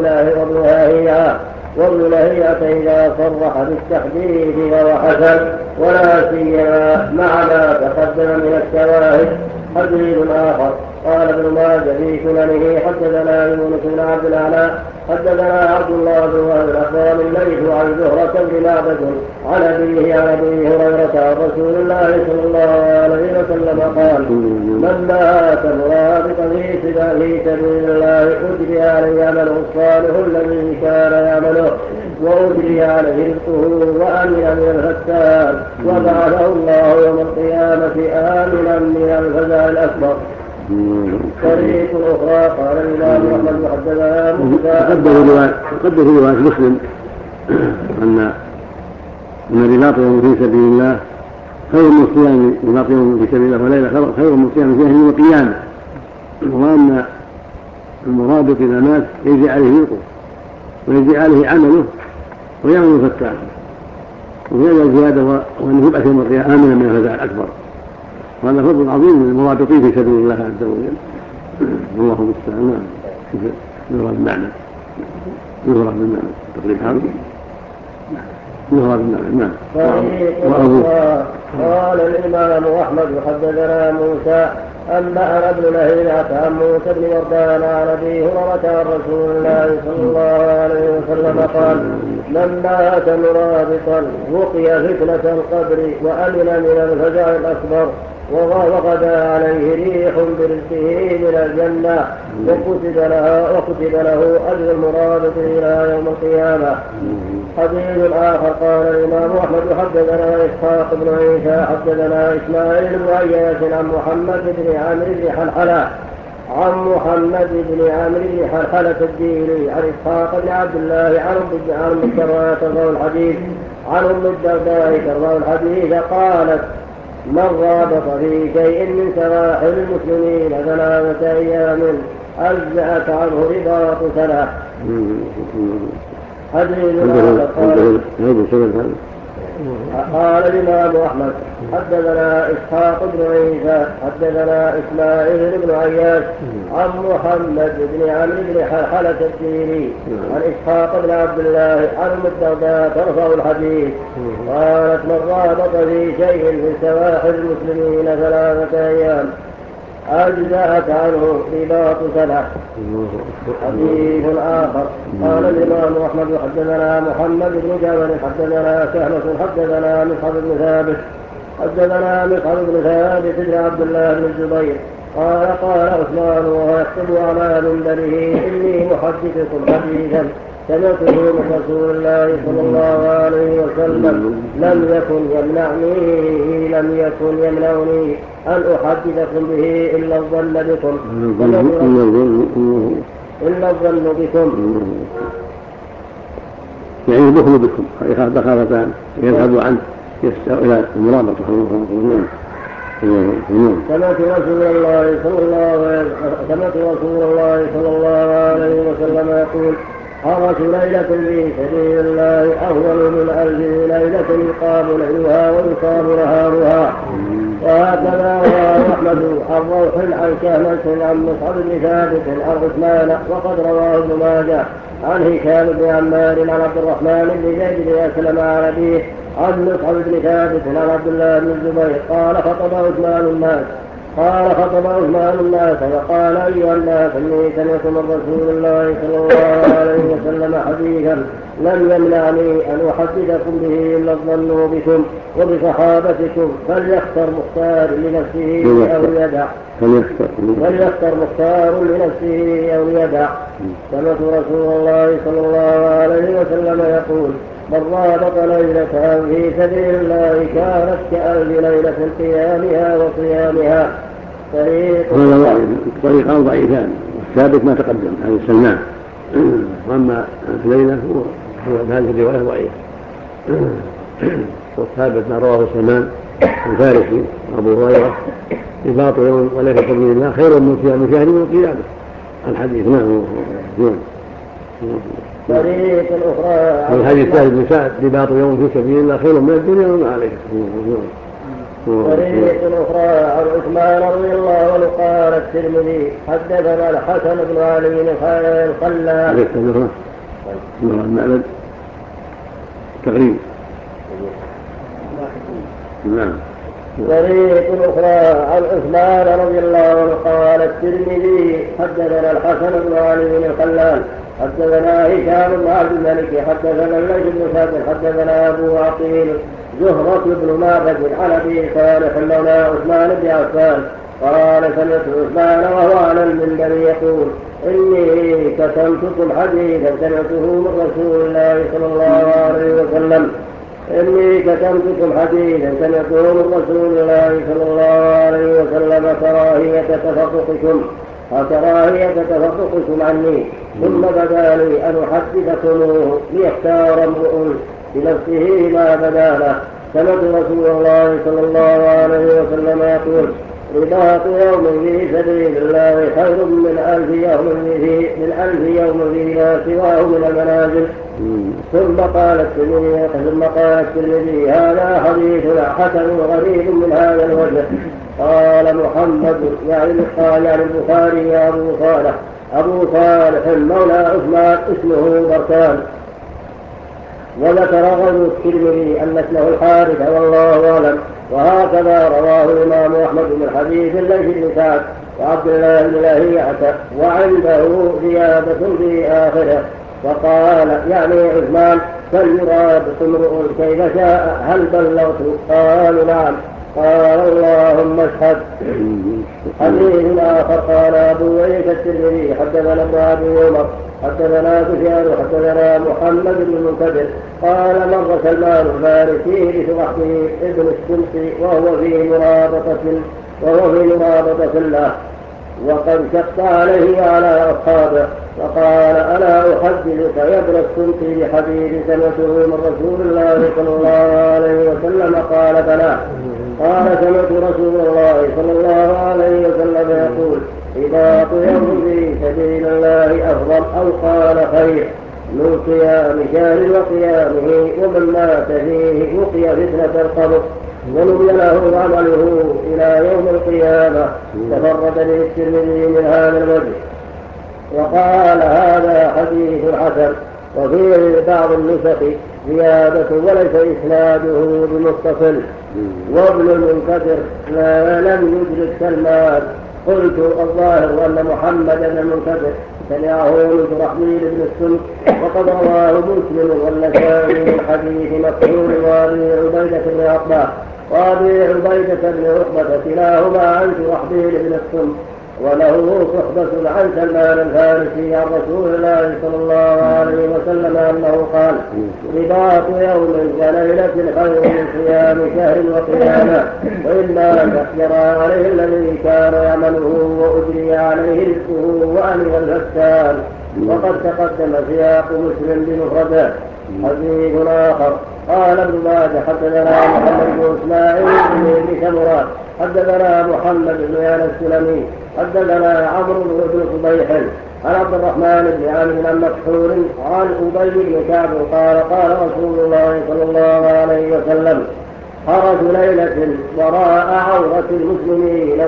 وابن لهيعة إذا صرح بالتحديد فهو حسن ولا سيما مع ما تقدم من الشواهد. حديث آخر قال ابن ماجه في سننه حدثنا يونس بن عبد الأعلى حدثنا عبد الله بن وهب الأخبار الليث عن زهرة بن معبد عن أبيه عن أبي هريرة عن رسول الله صلى الله عليه وسلم قال من مات مرابطا في سبيل الله أجري عليه عمله الصالح الذي كان يعمله وأجري عليه رزقه وأمن من الفتان وبعثه الله يوم القيامة آمنا من الفزع الأكبر. طريق أخرى قال الإمام أحمد حدثنا موسى تقدم في رواية مسلم أن الرباط يوم في سبيل الله خير من الصيام رباط يوم في سبيل الله وليلة خير من الصيام في أهله وقيامه وأن المرابط إذا مات يجزي عليه رزقه ويجزي عليه عمله ويعمل فتان وهذا الزيادة وأنه يبعث يوم القيامة آمنا من الفزع الأكبر وهذا فضل عظيم للمرابطين في سبيل الله عز وجل. الله المستعان. يظهر بالمعنى تقريب هذا يظهر بالمعنى. قال الإمام أحمد حدثنا موسى أنبأنا ابن لهيعة عن موسى بن وردان عن أبي هريرة عن رسول الله صلى الله عليه وسلم قال من مات مرابطا وقي فتنة القبر وأمن من الفزع الأكبر وغدا عليه ريح برزقه من الجنة وكتب له أجر المرابط إلى يوم القيامة. حديث آخر قال الإمام أحمد حدثنا إسحاق بن عيسى حدثنا إسماعيل بن عياش عن محمد بن عمرو بن حلحلة الديني عن إسحاق بن عبد الله عن أم الدرداء تروى الحديث عن أم الدرداء تروى الحديث قالت من رابط في شيء من سواحل المسلمين 3 أيام أجزأت عنه رباط سنة. قال الإمام أحمد حدثنا إسحاق بن عيسى حدثنا إسماعيل بن عياش عن محمد بن عمرو بن حلحلة الديني عن إسحاق بن عبد الله عن أم الدرداء ترفع الحديث قالت من رابط في شيء من سواحل المسلمين 3 أيام أجزأت عنه رباط سنة. حديث آخر قال الإمام أحمد حدثنا محمد بن جابر حدثنا سهلة حدثنا مصعب بن ثابت بن عبد الله بن الزبير قال عثمان وهو يخطب على منبره إني محدثكم حديثا سمعته من رسول الله صلى الله عليه وسلم لم يكن يمنعني أن أحدثكم به إلا الظن بكم يعني البخل بكم خافتان يذهب عنه إلى المرابطة. سمعت رسول الله صلى الله عليه وسلم يقول خرج ليلة في سبيل الله أفضل من 1000 ليلة يقام ليلها ويقام نهارها. وهكذا رواه أحمد عن روح عن كهمة عن مصعب بن ثابت عن عثمان وقد رواه ابن ماجه عن هشام بن عمار عن عبد الرحمن بن زيد بن أسلم عن أبيه عن مصعب بن ثابت عن عبد الله بن الزبير قال خطب عثمان الناس فقال أيها الناس إني سمعت من رسول الله صلى الله عليه وسلم حديثا لم يمنعني أن أحدثكم به إلا الظن بكم وبصحابتكم فليختر مختار لنفسه أو يدع. سمعت رسول الله صلى الله عليه وسلم يقول من رابط ليلة في سبيل الله كانت كألف ليلة قيامها وصيامها. طريقان ضعيفان ثابت ما تقدم عن سلمان واما الليلة هو هذه الرواية ضعيفة والثابت ما رواه سلمان الفارسي أبو هريرة رباط يوم وليلة في سبيل الله خير من صيام شهر وقيامه. الحديث نعم. طريق أخرى الحديث سهل بن سعد رباط يوم في سبيل الله خير من الدنيا وما عليها. طريق أخرى عن عثمان رضي الله عنه قال الترمذي حدثنا الحسن بن علي الخلال المعبد تقريب. نعم. طريق أخرى عن عثمان رضي الله عنه قال الترمذي حدثنا الحسن بن علي الخلال حدثنا هشام بن عبد الملك حدثنا الليث بن سعد حدثنا أبو عقيل زهرة بن معبد عن أبي صالح مولى عثمان بن عفان قال سمعت عثمان وهو على المنبر يقول إني كتمتكم حديثا سمعته من رسول الله صلى الله عليه وسلم إني كتمتكم حديثا سمعته من رسول الله صلى الله عليه وسلم كراهية تفرقكم عني ثم بدا لي أن أحدثكموه ليختار امرؤ بنفسه ما بدا له. سمعت رسول الله صلى الله عليه وسلم يقول رباط يوم في سبيل الله خير من ألف يوم فيما سواه من المنازل. ثم قال الترمذي هذا حديث حسن غريب من هذا الوجه. قال محمد يعني البخاري يا أبو صالح مولى عثمان اسمه بركان. وذكر غير الترمذي أن اسمه الحارث والله أعلم. وهكذا رواه الإمام أحمد من حديث الليث بن سعد وعبد الله بن لهيعة وعنده زيادة في آخره. وقال يعني عثمان فليراد امرؤ كيف شاء هل بلغت؟ قالوا نعم. قال اللهم اشهد. حديث آخر قال أبو عيسى الترمذي حدثنا ابن أبي عمر حدثنا سفيان حدثنا محمد بن المنكدر قال مر سلمان الفارسي بشرحبيل ابن الشمس وهو في مرابطة له وقد شق عليه وعلى أصحابه فقال ألا أحدثك يا ابن الشمس بحديث سمعته من رسول الله صلى الله عليه وسلم؟ قال بلى. قال سمعت رسول الله صلى الله عليه وسلم يقول رباط يوم في سبيل الله أفضل أو قال خير من صيام شهر وقيامه ومن مات فيه وقي فتنة القبر ونبي له عمله إلى يوم القيامة. تفرد به الترمذي من هذا الوجه وقال هذا حديث حسن وفيه بعض النسخ زيادة وليس إسناده بمتصل. وابن المنكدر لم يدرك سلمان. قلت الظاهر أن محمد بن المنكدر سمعه من شرحبيل بن السمك وقد رواه مسلم والنسائي من حديث مكحول وابي عبيدة بن عقبة كلاهما عن شرحبيل بن السمك وله صحبة عن سلمان الفارسي عن رسول الله صلى الله عليه وسلم أنه قال رباط يوم وليلة خير من صيام شهر وقيامه وإلا يرى عليه الذي كان يعمله وأجري عليه رزقه وأمن الفتان. وقد تقدم سياق مسلم بمفرده. حديث آخر قال ابن ماجه حدثنا محمد بن إسماعيل بن سمران حدثنا محمد بن السلمي حدثنا عمرو بن صبيح عن عبد الرحمن بن عامر عن مكحول عن أبي بن كعب قال رسول الله صلى الله عليه وسلم خرج ليلة وراء عورة المسلمين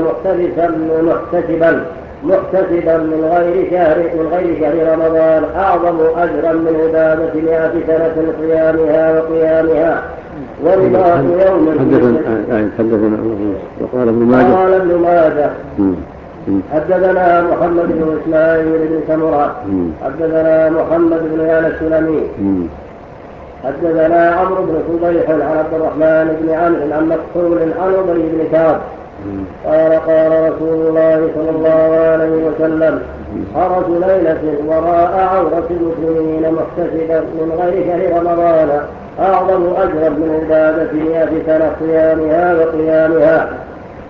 محتسبا من غير شهر رمضان أعظم أجرا من عبادة 100 سنة قيامها وقيامها. ورباط يوم حدثنا وقال ابن ماجه حدثنا محمد بن إسماعيل بن سمرة حدثنا محمد بن السلمي حدثنا عمرو بن صبيح عن عبد الرحمن بن عمرو عن مكحول عن أبي بن كعب قال رسول الله صلى الله عليه وسلم خرج ليلة وراء عورة المسلمين محتسبا من غير شهر رمضان أعظم أجرا من عبادة 100 سنة قيامها وقيامها.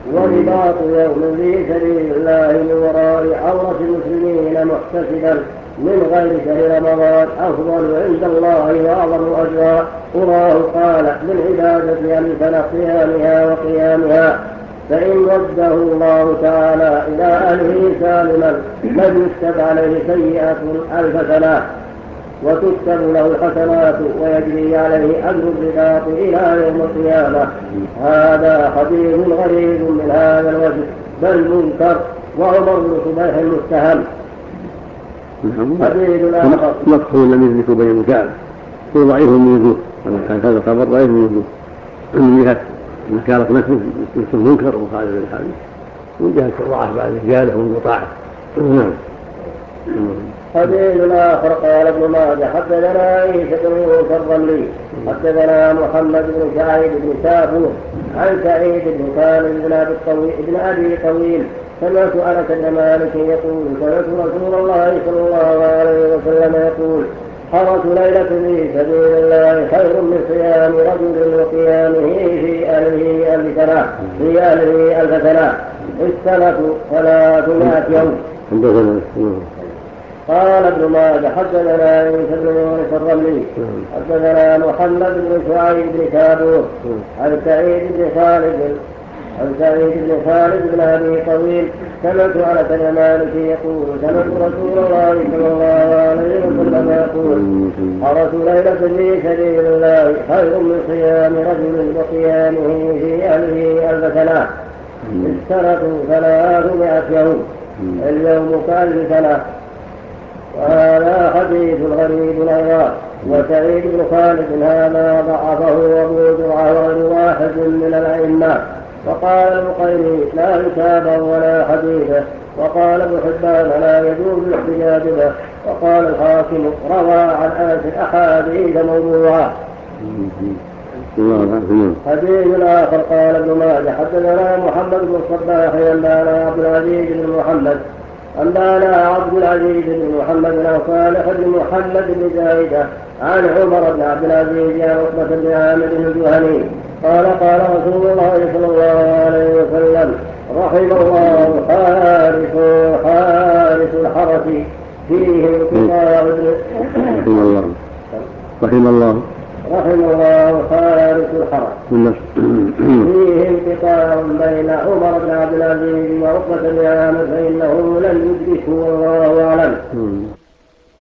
ورباط يوم في سبيل الله من وراء عورة المسلمين محتسبا من غير شهر رمضان أفضل عند الله وأعظم أجرا. الله قال للعبادة أمثل صيامها وقيامها. فإن رده الله تعالى إلى أهله سالما لم يكتب عليه سيئة 1000 سنة وتكتب له الحسنات ويجري عليه أجر الرباط إلى يوم القيامة. هذا حديث غريب من هذا الوجه بل منكر، وعمر بن صبيح المتهم. حديث الآخر مفهوم لم يدرك بين المكان هو ضعيف من وجوه، كان هذا الخبر ضعيف من وجوه، من جهة نكارة نفسه منكر ومخالف للحديث، من جهة ضعف بعد رجاله وانقطاعه. حديث آخر قال ابن ماجه حدثنا عيسى بن موسى الرملي حدثنا محمد بن شعيب بن شافور عن سعيد بن خالد بن أبي طويل سمعت أنس بن مالك يقول سمعت رسول الله صلى الله عليه وسلم يقول حرس ليلة في سبيل الله خير من صيام رجل وقيامه في أهله 1000 سنة في أهله 1000 سنة. السنة 300 يوم. قال ابن ماجه حدثنا عيسى بن يونس الرملي حدثنا محمد بن شعيب بن شابور عن سعيد بن خالد بن ابي طويل سمعت انس بن مالك يقول سمعت رسول الله صلى الله عليه وسلم يقول حرس ليلة في سبيل الله خير من صيام رجل وقيامه في اهله 1000 سنة. السنة 300 يوم، اليوم ك1000 سنة. وهذا حديث غريب أيضا. وسعيد بن خالد هذا ضعفه أبو زرعة وغير واحد من الأئمة. وقال البخاري لا كتابا ولا حديثا. وقال ابن حبان لا يجوز الاحتجاج به. وقال الحاكم روى عن أنس أحاديث موضوعة. حديث آخر قال ابن ماجه حدثنا محمد بن الصباح أنبانا عبد العزيز بن محمد أنبانا عبد العزيز بن محمد عن صالح بن محمد بن زايدة عن عمر بن عبد العزيز عن عقبة بن عامر الجهني قال قال رسول الله صلى الله عليه وسلم رحم الله حارس الحرس فيه انقطاع رحم الله حارس الحرس فيه انقطاع بين عمر بن عبد العزيز وعقبة بن عامر فإنه لن يدركه والله أعلم.